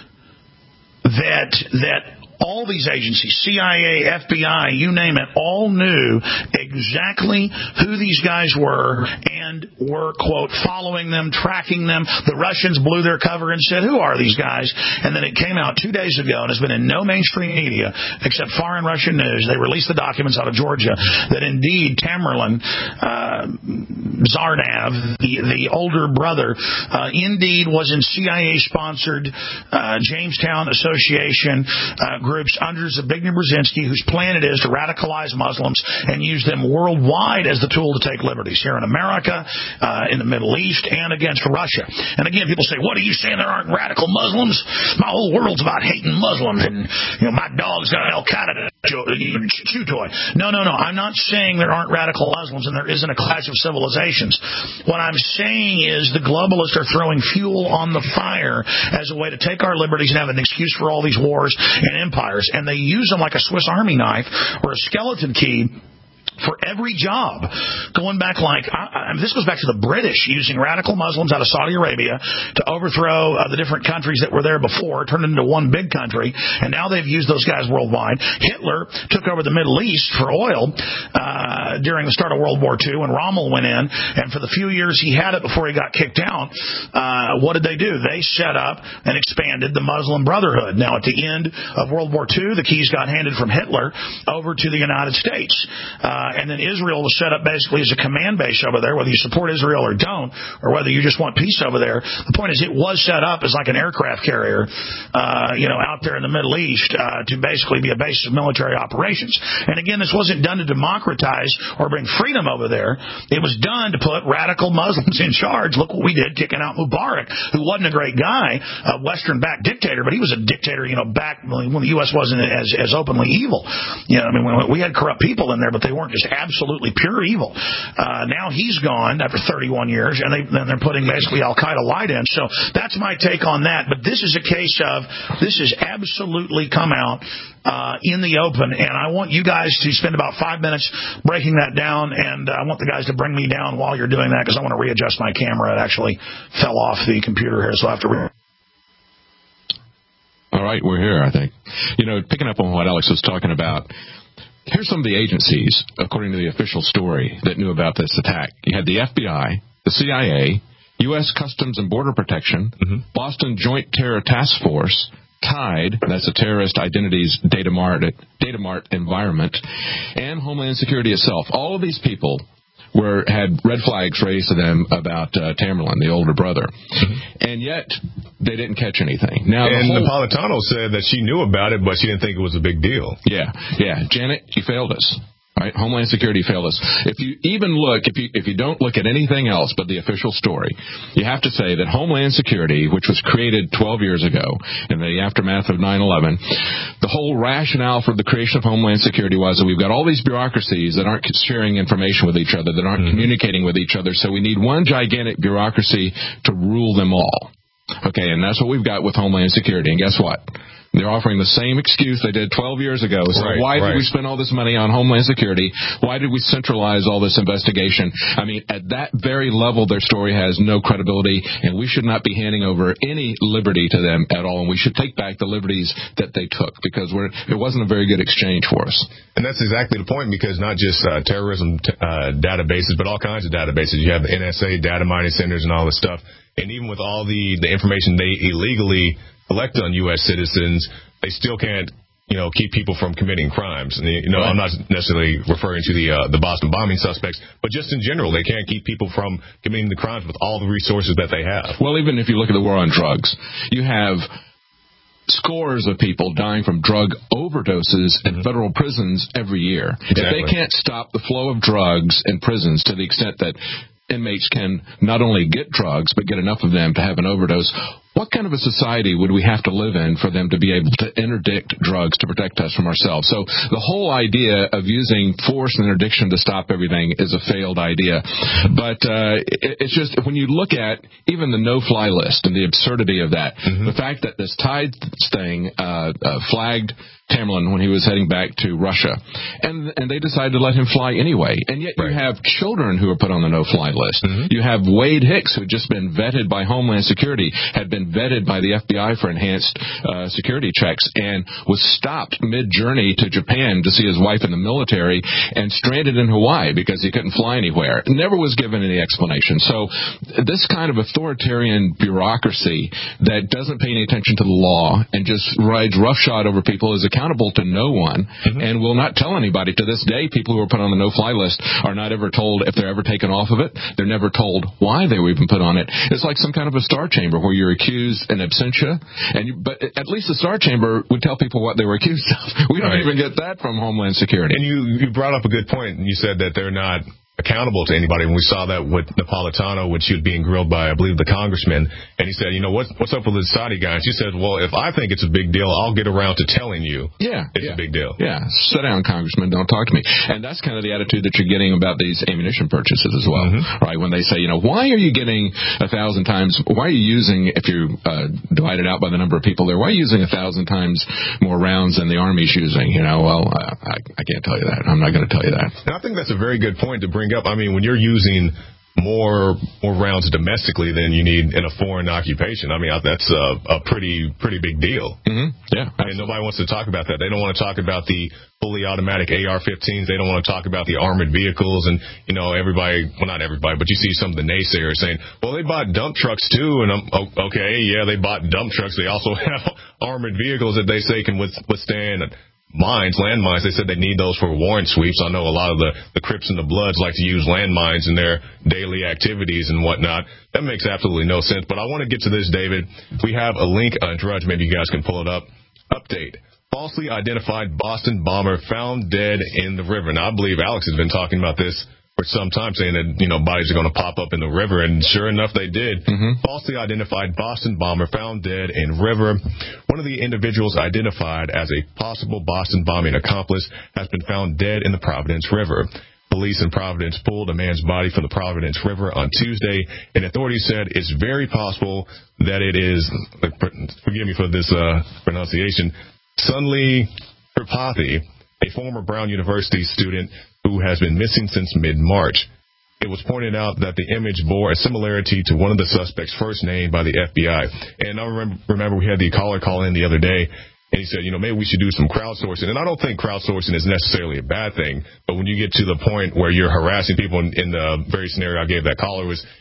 That that. All these agencies, C I A, F B I, you name it, all knew exactly who these guys were and were, quote, following them, tracking them. The Russians blew their cover and said, who are these guys? And then it came out two days ago and has been in no mainstream media except foreign Russian news. They released the documents out of Georgia that indeed Tamerlan uh, Tsarnaev, the, the older brother, uh, indeed was in C I A-sponsored uh, Jamestown Association uh, groups under Zbigniew Brzezinski, whose plan it is to radicalize Muslims and use them worldwide as the tool to take liberties here in America, uh, in the Middle East, and against Russia. And again, people say, what are you saying, there aren't radical Muslims? My whole world's about hating Muslims, and you know my dog's got an Al-Qaeda chew toy. No, no, no. I'm not saying there aren't radical Muslims and there isn't a clash of civilizations. What I'm saying is the globalists are throwing fuel on the fire as a way to take our liberties and have an excuse for all these wars and empires. And they use them like a Swiss Army knife or a skeleton key for every job. Going back like, I, I, this goes back to the British using radical Muslims out of Saudi Arabia to overthrow uh, the different countries that were there before, turned it into one big country, and now they've used those guys worldwide. Hitler took over the Middle East for oil uh, during the start of World War Two when Rommel went in, and for the few years he had it before he got kicked out, uh, what did they do? They set up and expanded the Muslim Brotherhood. Now, at the end of World War Two, the keys got handed from Hitler over to the United States. Uh, Uh, and then Israel was set up basically as a command base over there, whether you support Israel or don't, or whether you just want peace over there. The point is it was set up as like an aircraft carrier, uh, you know, out there in the Middle East uh, to basically be a base of military operations. And again, this wasn't done to democratize or bring freedom over there. It was done to put radical Muslims in charge. Look what we did, kicking out Mubarak, who wasn't a great guy, a Western-backed dictator, but he was a dictator, you know, back when the U S wasn't as, as openly evil. You know, I mean, we had corrupt people in there, but they weren't just absolutely pure evil. Uh, now he's gone after thirty-one years, and they, then they're putting basically Al-Qaeda light in. So that's my take on that. But this is a case of, this has absolutely come out uh, in the open, and I want you guys to spend about five minutes breaking that down, and I want the guys to bring me down while you're doing that, because I want to readjust my camera. It actually fell off the computer here, so I have to re- All right, we're here, I think. You know, picking up on what Alex was talking about, here's some of the agencies, according to the official story, that knew about this attack. You had the F B I, the C I A, U S Customs and Border Protection, mm-hmm. Boston Joint Terror Task Force, TIDE, that's a Terrorist Identities Data Mart, Data Mart environment, and Homeland Security itself. All of these people were had red flags raised to them about uh, Tamerlan, the older brother. Mm-hmm. And yet, they didn't catch anything. Now, and the whole, Napolitano said that she knew about it, but she didn't think it was a big deal. Yeah, yeah. Janet, you failed us. Right? Homeland Security failed us. If you even look, if you if you don't look at anything else but the official story, you have to say that Homeland Security, which was created twelve years ago in the aftermath of nine eleven, the whole rationale for the creation of Homeland Security was that we've got all these bureaucracies that aren't sharing information with each other, that aren't mm-hmm. communicating with each other, so we need one gigantic bureaucracy to rule them all. Okay, and that's what we've got with Homeland Security. And guess what? They're offering the same excuse they did twelve years ago. So right, why right. did we spend all this money on Homeland Security? Why did we centralize all this investigation? I mean, at that very level, their story has no credibility, and we should not be handing over any liberty to them at all, and we should take back the liberties that they took, because we're, it wasn't a very good exchange for us. And that's exactly the point, because not just uh, terrorism t- uh, databases, but all kinds of databases. You have the N S A data mining centers and all this stuff, and even with all the, the information they illegally collect on U S citizens, they still can't, you know, keep people from committing crimes. And, you know, right. I'm not necessarily referring to the uh, the Boston bombing suspects, but just in general, they can't keep people from committing the crimes with all the resources that they have. Well, even if you look at the war on drugs, you have scores of people dying from drug overdoses in mm-hmm. federal prisons every year. Exactly. If they can't stop the flow of drugs in prisons to the extent that inmates can not only get drugs, but get enough of them to have an overdose, what kind of a society would we have to live in for them to be able to interdict drugs to protect us from ourselves? So the whole idea of using force and interdiction to stop everything is a failed idea. But uh, it, it's just, when you look at even the no-fly list and the absurdity of that, mm-hmm. the fact that this Tides thing uh, uh, flagged Tamerlan when he was heading back to Russia, and and they decided to let him fly anyway. And yet right. you have children who are put on the no-fly list. Mm-hmm. You have Wade Hicks, who had just been vetted by Homeland Security, had been vetted by the F B I for enhanced uh, security checks, and was stopped mid-journey to Japan to see his wife in the military, and stranded in Hawaii because he couldn't fly anywhere. Never was given any explanation. So this kind of authoritarian bureaucracy that doesn't pay any attention to the law and just rides roughshod over people is accountable to no one, mm-hmm. and will not tell anybody. To this day, people who are put on the no-fly list are not ever told if they're ever taken off of it. They're never told why they were even put on it. It's like some kind of a star chamber where you're accused in absentia, and you, but at least the Star Chamber would tell people what they were accused of. We don't right. even get that from Homeland Security. And you, you brought up a good point. You said that they're not accountable to anybody. And we saw that with Napolitano, when she was being grilled by, I believe, the congressman. And he said, you know, what, what's up with this Saudi guy? And she said, well, if I think it's a big deal, I'll get around to telling you yeah, it's yeah. a big deal. Yeah, sit down, congressman. Don't talk to me. And that's kind of the attitude that you're getting about these ammunition purchases as well, mm-hmm. right? When they say, you know, why are you getting a thousand times, why are you using, if you uh, divide it out by the number of people there, why are you using a thousand times more rounds than the Army's using? You know, well, uh, I, I can't tell you that. I'm not going to tell you that. And I think that's a very good point to bring up. I mean, when you're using more more rounds domestically than you need in a foreign occupation, I mean, that's a, a pretty pretty big deal. Mm-hmm. Yeah, and nobody wants to talk about that. They don't want to talk about the fully automatic A R fifteens. They don't want to talk about the armored vehicles. And, you know, everybody, well, not everybody, but you see some of the naysayers saying, well, they bought dump trucks too. And I'm, oh, okay, yeah, they bought dump trucks. They also have armored vehicles that they say can withstand mines, landmines. They said they need those for warrant sweeps. I know a lot of the, the Crips and the Bloods like to use landmines in their daily activities and whatnot. That makes absolutely no sense. But I want to get to this, David. We have a link on Drudge. Maybe you guys can pull it up. Update. Falsely identified Boston bomber found dead in the river. Now, I believe Alex has been talking about this for some time, saying that, you know, bodies are going to pop up in the river, and sure enough, they did. Mm-hmm. Falsely identified Boston bomber found dead in river. One of the individuals identified as a possible Boston bombing accomplice has been found dead in the Providence River. Police in Providence pulled a man's body from the Providence River on Tuesday, and authorities said it's very possible that it is, forgive me for this uh, pronunciation, Sunli Tripathi, a former Brown University student who has been missing since mid-March. It was pointed out that the image bore a similarity to one of the suspects first named by the F B I. And I remember, remember we had the caller call in the other day, and he said, you know, maybe we should do some crowdsourcing. And I don't think crowdsourcing is necessarily a bad thing, but when you get to the point where you're harassing people, in, in the very scenario I gave that caller was,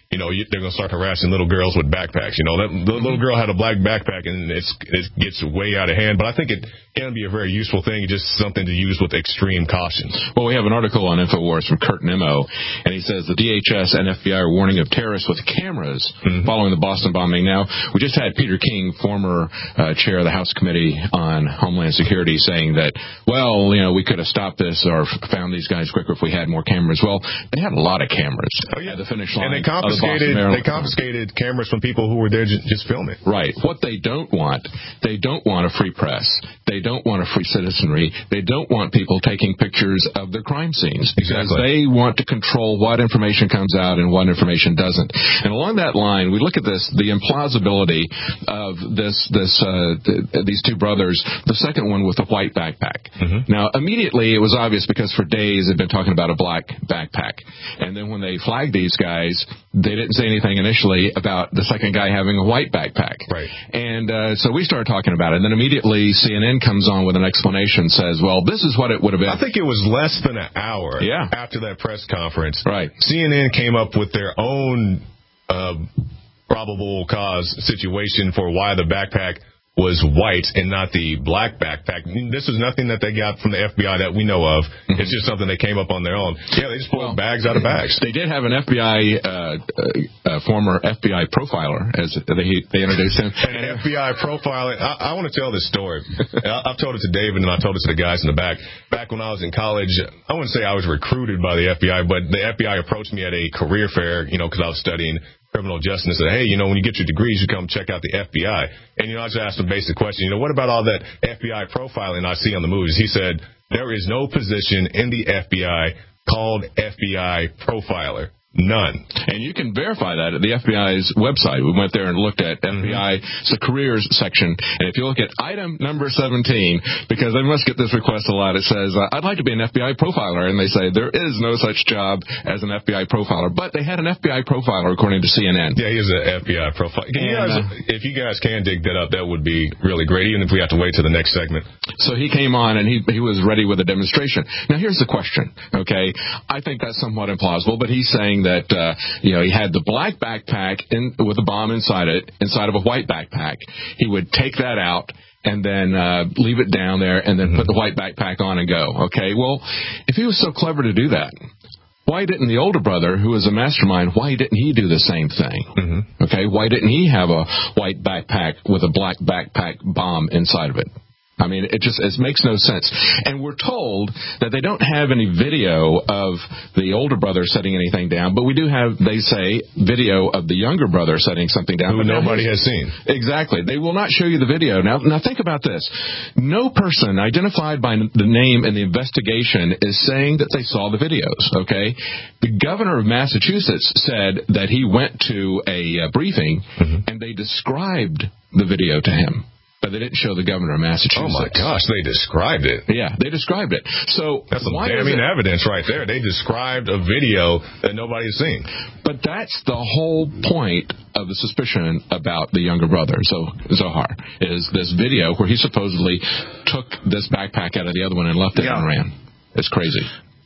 you know, they're going to start harassing little girls with backpacks. You know, that the little girl had a black backpack, and it's, it gets way out of hand. But I think it can be a very useful thing, just something to use with extreme caution. Well, we have an article on InfoWars from Kurt Nimmo, and he says the D H S and F B I are warning of terrorists with cameras mm-hmm. following the Boston bombing. Now, we just had Peter King, former uh, chair of the House Committee on Homeland Security, saying that, well, you know, we could have stopped this or found these guys quicker if we had more cameras. Well, they had a lot of cameras oh, yeah. at the finish line. And they confiscated, the they confiscated cameras from people who were there just, just filming. Right. What they don't want, they don't want a free press. They don't want a free citizenry. They don't want people taking pictures of their crime scenes because exactly. they want to control what information comes out and what information doesn't. And along that line, we look at this, the implausibility of this, this, uh, th- these two brothers, the second one with the white backpack. Mm-hmm. Now, immediately it was obvious because for days they've been talking about a black backpack. And then when they flagged these guys, they didn't say anything initially about the second guy having a white backpack. Right. And uh, so we started talking about it. And then immediately C N N comes on with an explanation, says, well, this is what it would have been. I think it was less than an hour yeah. after that press conference. Right. C N N came up with their own uh, probable cause situation for why the backpack was white and not the black backpack. This is nothing that they got from the F B I that we know of. Mm-hmm. It's just something they came up on their own. Yeah, they just pulled well, bags out of bags. They did have an F B I, uh, uh, former F B I profiler, as they, they introduced him. An F B I profiler. I, I want to tell this story. I, I've told it to David and I told it to the guys in the back. Back when I was in college, I wouldn't say I was recruited by the F B I, but the F B I approached me at a career fair, you know, because I was studying criminal justice, and said, hey, you know, when you get your degrees, you come check out the F B I. And, you know, I just asked him a basic question, you know, what about all that F B I profiling I see on the movies? He said, there is no position in the F B I called F B I profiler. None. And you can verify that at the F B I's website. We went there and looked at F B I, it's the careers section. And if you look at item number seventeen, because they must get this request a lot, it says, uh, I'd like to be an F B I profiler. And they say there is no such job as an F B I profiler. But they had an F B I profiler, according to C N N. Yeah, he is an F B I profiler. Can you guys, uh, if you guys can dig that up, that would be really great, even if we have to wait to the next segment. So he came on, and he he was ready with a demonstration. Now, here's the question, okay? I think that's somewhat implausible, but he's saying that, uh, you know, he had the black backpack in, with a bomb inside it, inside of a white backpack. He would take that out and then uh, leave it down there and then mm-hmm. put the white backpack on and go. Okay, well, if he was so clever to do that, why didn't the older brother, who was a mastermind, why didn't he do the same thing? Mm-hmm. Okay, why didn't he have a white backpack with a black backpack bomb inside of it? I mean, it just it makes no sense. And we're told that they don't have any video of the older brother setting anything down, but we do have, they say, video of the younger brother setting something down. Who but nobody has seen. Exactly. They will not show you the video. Now, now think about this. No person identified by the name in the investigation is saying that they saw the videos, okay? The governor of Massachusetts said that he went to a uh, briefing, mm-hmm. and they described the video to him. But they didn't show the governor of Massachusetts. Oh, my gosh, they described it. Yeah, they described it. So that's some damning evidence right there. They described a video that nobody's seen. But that's the whole point of the suspicion about the younger brother, so Zohar, is this video where he supposedly took this backpack out of the other one and left it yeah. and ran. It's crazy.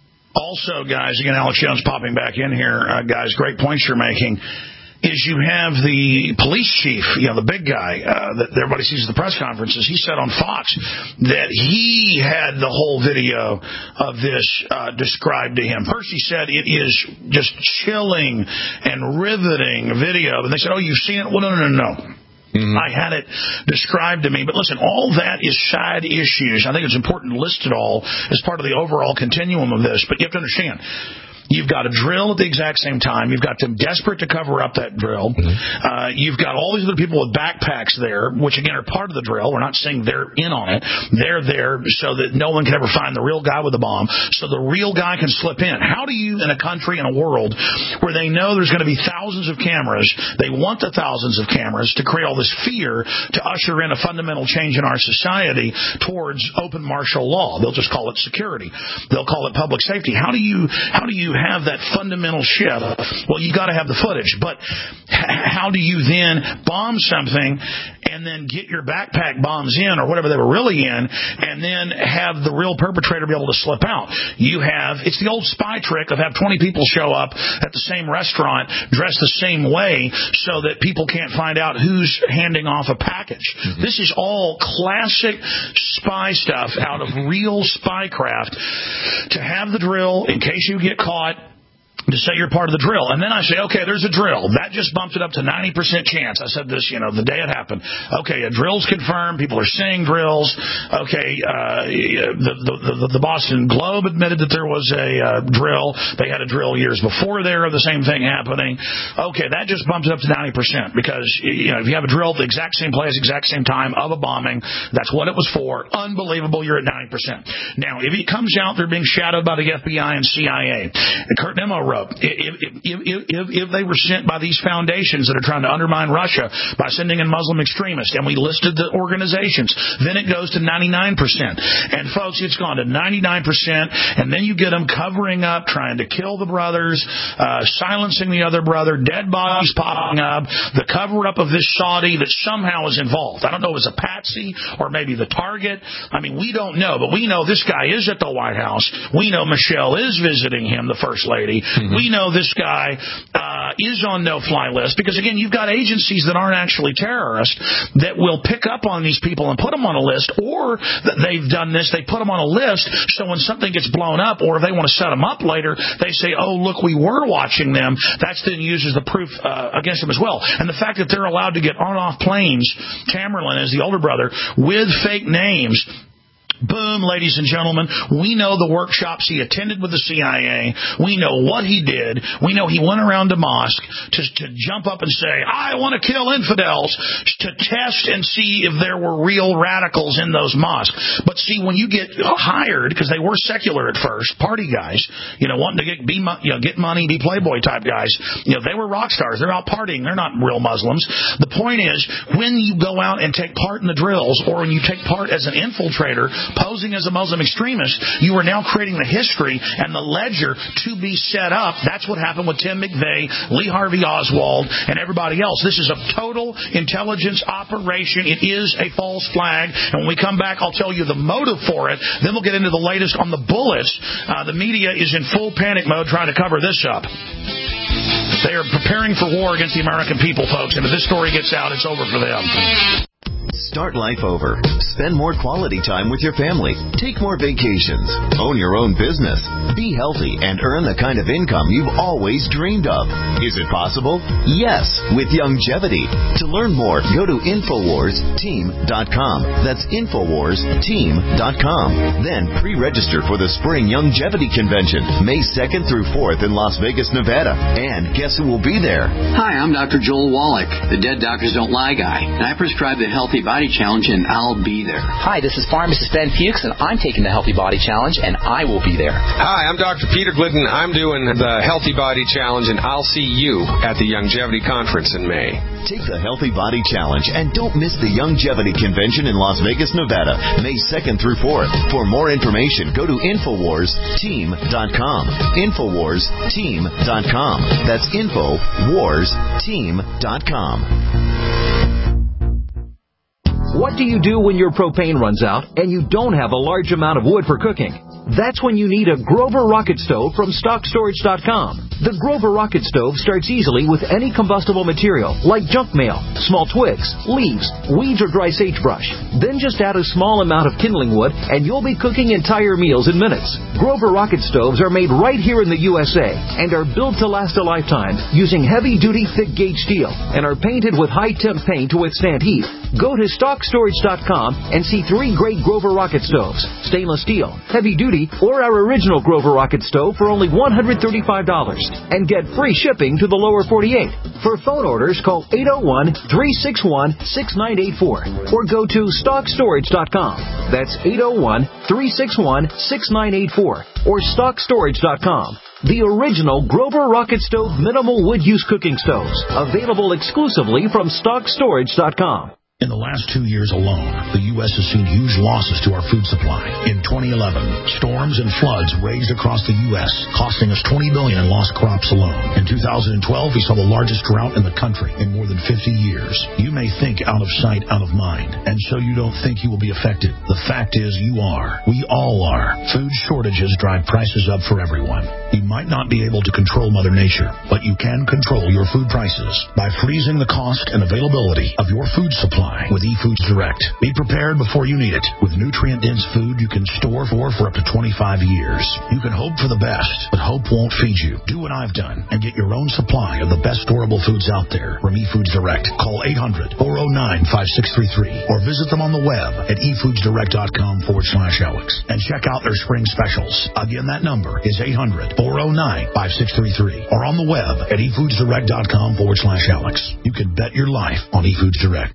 Also, guys, again, Alex Jones popping back in here. Uh, guys, great points you're making. Is you have the police chief, you know, the big guy uh, that everybody sees at the press conferences. He said on Fox that he had the whole video of this uh, described to him. Percy said it is just chilling and riveting video. And they said, oh, you've seen it? Well, no, no, no, no. Mm-hmm. I had it described to me. But listen, all that is side issues. I think it's important to list it all as part of the overall continuum of this. But you have to understand, you've got a drill at the exact same time. You've got them desperate to cover up that drill. Mm-hmm. Uh, you've got all these other people with backpacks there, which, again, are part of the drill. We're not saying they're in on it. They're there so that no one can ever find the real guy with the bomb, so the real guy can slip in. How do you, in a country, in a world where they know there's going to be thousands of cameras, they want the thousands of cameras to create all this fear to usher in a fundamental change in our society towards open martial law? They'll just call it security. They'll call it public safety. How do you, how do you to have that fundamental shift, well, you got to have the footage. But how do you then bomb something and then get your backpack bombs in or whatever they were really in and then have the real perpetrator be able to slip out? You have, it's the old spy trick of have twenty people show up at the same restaurant dressed the same way so that people can't find out who's handing off a package. Mm-hmm. This is all classic spy stuff out of real spycraft to have the drill in case you get caught, to say you're part of the drill. And then I say, okay, there's a drill. That just bumped it up to ninety percent chance. I said this, you know, the day it happened. Okay, a drill's confirmed. People are seeing drills. Okay, uh, the, the, the, the Boston Globe admitted that there was a uh, drill. They had a drill years before there of the same thing happening. Okay, that just bumps it up to ninety percent because, you know, if you have a drill at the exact same place, exact same time of a bombing, that's what it was for. Unbelievable, you're at ninety percent. Now, if it comes out they're being shadowed by the F B I and C I A, and Kurt Nemo wrote, If, if, if, if they were sent by these foundations that are trying to undermine Russia by sending in Muslim extremists, and we listed the organizations, then it goes to ninety-nine percent. And, folks, it's gone to ninety-nine percent, and then you get them covering up, trying to kill the brothers, uh, silencing the other brother, dead bodies popping up, the cover-up of this Saudi that somehow is involved. I don't know if it's a patsy or maybe the target. I mean, we don't know, but we know this guy is at the White House. We know Michelle is visiting him, the First Lady. Mm-hmm. We know this guy uh, is on no-fly list because, again, you've got agencies that aren't actually terrorists that will pick up on these people and put them on a list, or that they've done this, they put them on a list so when something gets blown up or if they want to set them up later, they say, oh, look, we were watching them. That's then used as the proof uh, against them as well. And the fact that they're allowed to get on-off planes, Tamerlan is the older brother, with fake names. Boom, ladies and gentlemen, we know the workshops he attended with the C I A. We know what he did. We know he went around Damascus to, to jump up and say, I want to kill infidels, to test and see if there were real radicals in those mosques. But see, when you get hired, because they were secular at first, party guys, you know, wanting to get, be, you know, get money, be Playboy type guys, you know, they were rock stars. They're out partying. They're not real Muslims. The point is, when you go out and take part in the drills, or when you take part as an infiltrator, posing as a Muslim extremist, you are now creating the history and the ledger to be set up. That's what happened with Tim McVeigh, Lee Harvey Oswald, and everybody else. This is a total intelligence operation. It is a false flag. And when we come back, I'll tell you the motive for it. Then we'll get into the latest on the bullets. Uh, the media is in full panic mode trying to cover this up. They are preparing for war against the American people, folks. And if this story gets out, it's over for them. Start life over. Spend more quality time with your family. Take more vacations. Own your own business. Be healthy and earn the kind of income you've always dreamed of. Is it possible? Yes, with Youngevity. To learn more, go to Infowars Team dot com. That's Infowars Team dot com. Then pre-register for the Spring Youngevity Convention, May second through fourth in Las Vegas, Nevada. And guess who will be there? Hi, I'm Doctor Joel Wallach, the Dead Doctors Don't Lie guy, and I prescribe the Healthy Body Challenge, and I'll be there. Hi, this is Pharmacist Ben Fuchs, and I'm taking the Healthy Body Challenge, and I will be there. Hi, I'm Doctor Peter Glidden. I'm doing the Healthy Body Challenge, and I'll see you at the Youngevity Conference in May. Take the Healthy Body Challenge and don't miss the Youngevity Convention in Las Vegas, Nevada, May second through fourth. For more information, go to Infowars Team dot com. Infowars Team dot com. That's Infowars Team dot com. What do you do when your propane runs out and you don't have a large amount of wood for cooking? That's when you need a Grover Rocket Stove from Stock Storage dot com. The Grover Rocket Stove starts easily with any combustible material, like junk mail, small twigs, leaves, weeds, or dry sagebrush. Then just add a small amount of kindling wood, and you'll be cooking entire meals in minutes. Grover Rocket Stoves are made right here in the U S A and are built to last a lifetime using heavy-duty, thick-gauge steel and are painted with high-temp paint to withstand heat. Go to Stock Storage dot com and see three great Grover Rocket Stoves, stainless steel, heavy-duty, or our original Grover Rocket Stove for only one hundred thirty-five dollars. And get free shipping to the lower forty-eight. For phone orders, call eight oh one, three six one, six nine eight four or go to Stock Storage dot com. That's eight oh one, three six one, six nine eight four or Stock Storage dot com. The original Grover Rocket Stove minimal wood use cooking stoves, available exclusively from Stock Storage dot com. In the last two years alone, the U S has seen huge losses to our food supply. In twenty eleven, storms and floods raged across the U S, costing us twenty billion dollars in lost crops alone. In two thousand twelve, we saw the largest drought in the country in more than fifty years. You may think out of sight, out of mind, and so you don't think you will be affected. The fact is you are. We all are. Food shortages drive prices up for everyone. You might not be able to control Mother Nature, but you can control your food prices by freezing the cost and availability of your food supply with eFoods Direct. Be prepared before you need it. With nutrient-dense food you can store for for up to twenty-five years. You can hope for the best, but hope won't feed you. Do what I've done and get your own supply of the best storable foods out there from eFoods Direct. Call eight hundred, four oh nine, five six three three or visit them on the web at efoodsdirect.com forward slash Alex and check out their spring specials. Again, that number is eight hundred, four oh nine, five six three three or on the web at efoodsdirect.com forward slash Alex. You can bet your life on eFoods Direct.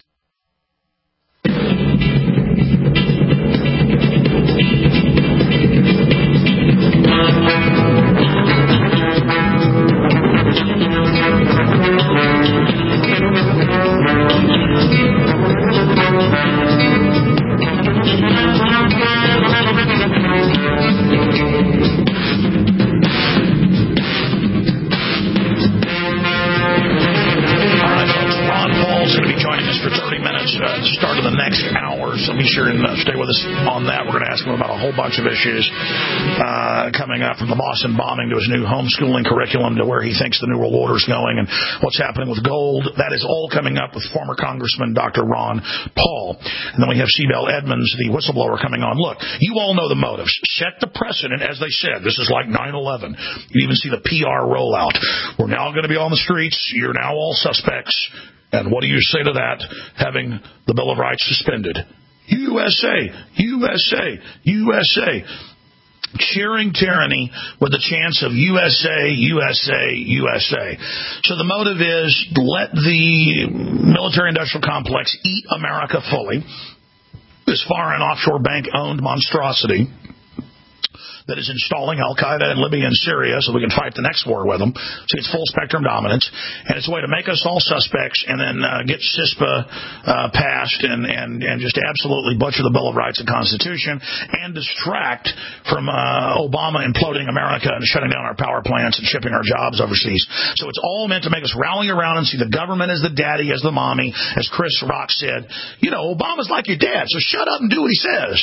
Be sure and stay with us on that. We're going to ask him about a whole bunch of issues uh, coming up, from the Boston bombing to his new homeschooling curriculum to where he thinks the New World Order is going and what's happening with gold. That is all coming up with former Congressman Doctor Ron Paul. And then we have Sibel Edmonds, the whistleblower, coming on. Look, you all know the motives. Set the precedent, as they said. This is like nine eleven. You even see the P R rollout. We're now going to be on the streets. You're now all suspects. And what do you say to that, having the Bill of Rights suspended? U S A, U S A, U S A. Cheering tyranny with the chance of U S A, U S A, U S A. So the motive is let the military-industrial complex eat America fully. This foreign offshore bank-owned monstrosity that is installing Al-Qaeda in Libya and Syria so we can fight the next war with them. So it's full spectrum dominance. And it's a way to make us all suspects and then uh, get CISPA uh, passed and, and, and just absolutely butcher the Bill of Rights and Constitution and distract from uh, Obama imploding America and shutting down our power plants and shipping our jobs overseas. So it's all meant to make us rally around and see the government as the daddy, as the mommy. As Chris Rock said, you know, Obama's like your dad, so shut up and do what he says.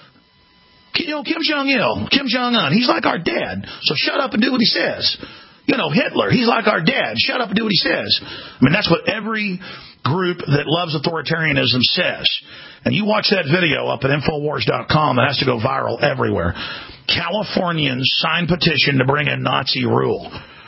You know, Kim Jong-il, Kim Jong-un, he's like our dad, so shut up and do what he says. You know, Hitler, he's like our dad, shut up and do what he says. I mean, that's what every group that loves authoritarianism says. And you watch that video up at Infowars dot com, that has to go viral everywhere. Californians signed petition to bring in Nazi rule.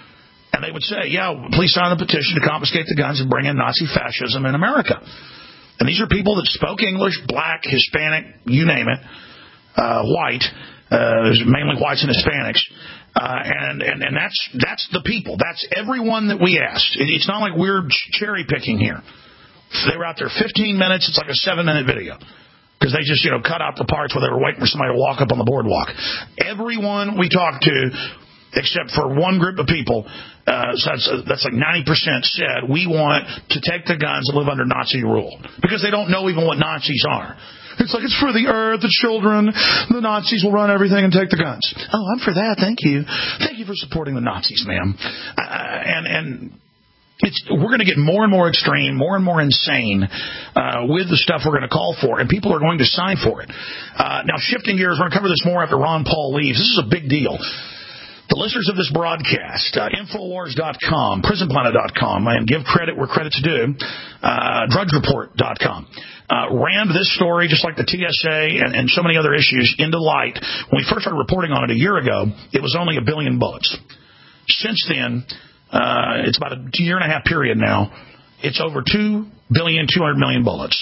And they would say, yeah, please sign the petition to confiscate the guns and bring in Nazi fascism in America. And these are people that spoke English, black, Hispanic, you name it. Uh, white, uh, mainly whites and Hispanics, uh, and, and, and that's, that's the people. That's everyone that we asked. It, it's not like we're cherry picking here. They were out there fifteen minutes. It's like a seven minute video because they just, you know, cut out the parts where they were waiting for somebody to walk up on the boardwalk. Everyone we talked to, except for one group of people, uh, so that's, uh, that's like ninety percent said, we want to take the guns and live under Nazi rule because they don't know even what Nazis are. It's like, it's for the earth, the children, the Nazis will run everything and take the guns. Oh, I'm for that. Thank you. Thank you for supporting the Nazis, ma'am. Uh, and and it's, we're going to get more and more extreme, more and more insane uh, with the stuff we're going to call for, and people are going to sign for it. Uh, now, shifting gears, we're going to cover this more after Ron Paul leaves. This is a big deal. The listeners of this broadcast, uh, Infowars dot com, Prison Planet dot com, and give credit where credit's due, uh, Drudge Report dot com. Uh, rammed this story, just like the T S A and, and so many other issues, into light. When we first started reporting on it a year ago, it was only a billion bullets. Since then, uh, it's about a year and a half period now, it's over two billion, two hundred million bullets.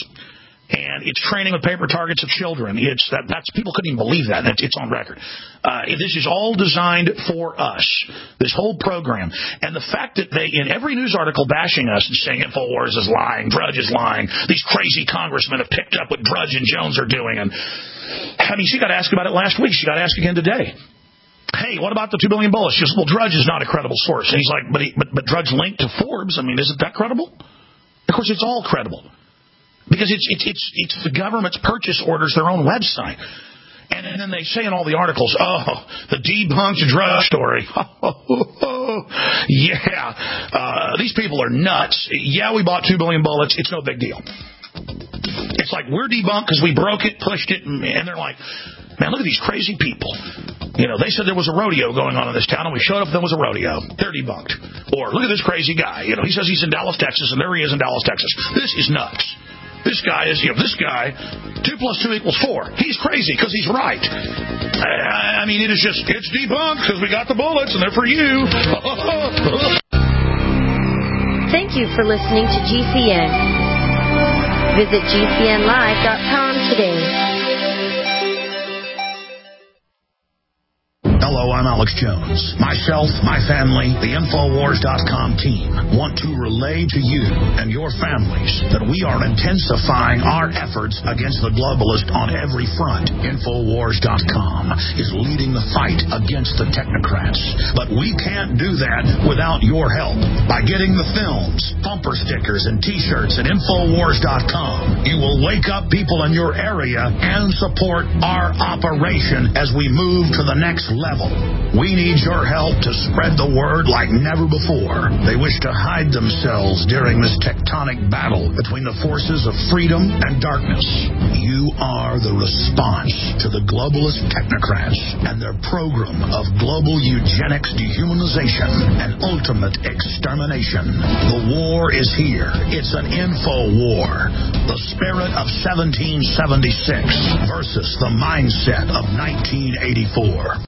And it's training with paper targets of children. It's that that's people couldn't even believe that. It's on record. Uh, this is all designed for us. This whole program, and the fact that they, in every news article, bashing us and saying Infowars is lying, Drudge is lying. These crazy congressmen have picked up what Drudge and Jones are doing. And I mean, she got asked about it last week. She got asked again today. Hey, what about the two billion bullets? She goes, well, Drudge is not a credible source. And he's like, but he, but, but Drudge linked to Forbes. I mean, isn't that credible? Of course, it's all credible. because it's it's it's it's the government's purchase orders, their own website. And, and then they say in all the articles, oh, the debunked drug story. yeah, uh, these people are nuts. Yeah, we bought two billion bullets. It's no big deal. It's like we're debunked because we broke it, pushed it, and, and they're like, man, look at these crazy people. You know, they said there was a rodeo going on in this town, and we showed up, there was a rodeo. They're debunked. Or look at this crazy guy. You know, he says he's in Dallas, Texas, and there he is in Dallas, Texas. This is nuts. This guy is, you know, this guy, two plus two equals four. He's crazy because he's right. I, I mean, it is just, it's debunked because we got the bullets and they're for you. Thank you for listening to G C N. Visit G C N live dot com today. Hello, I'm Alex Jones. Myself, my family, the Infowars dot com team want to relay to you and your families that we are intensifying our efforts against the globalist on every front. Infowars dot com is leading the fight against the technocrats. But we can't do that without your help. By getting the films, bumper stickers, and T-shirts at Infowars dot com, you will wake up people in your area and support our operation as we move to the next level. We need your help to spread the word like never before. They wish to hide themselves during this tectonic battle between the forces of freedom and darkness. You are the response to the globalist technocrats and their program of global eugenics, dehumanization, and ultimate extermination. The war is here. It's an info war. The spirit of seventeen seventy-six versus the mindset of nineteen eighty-four.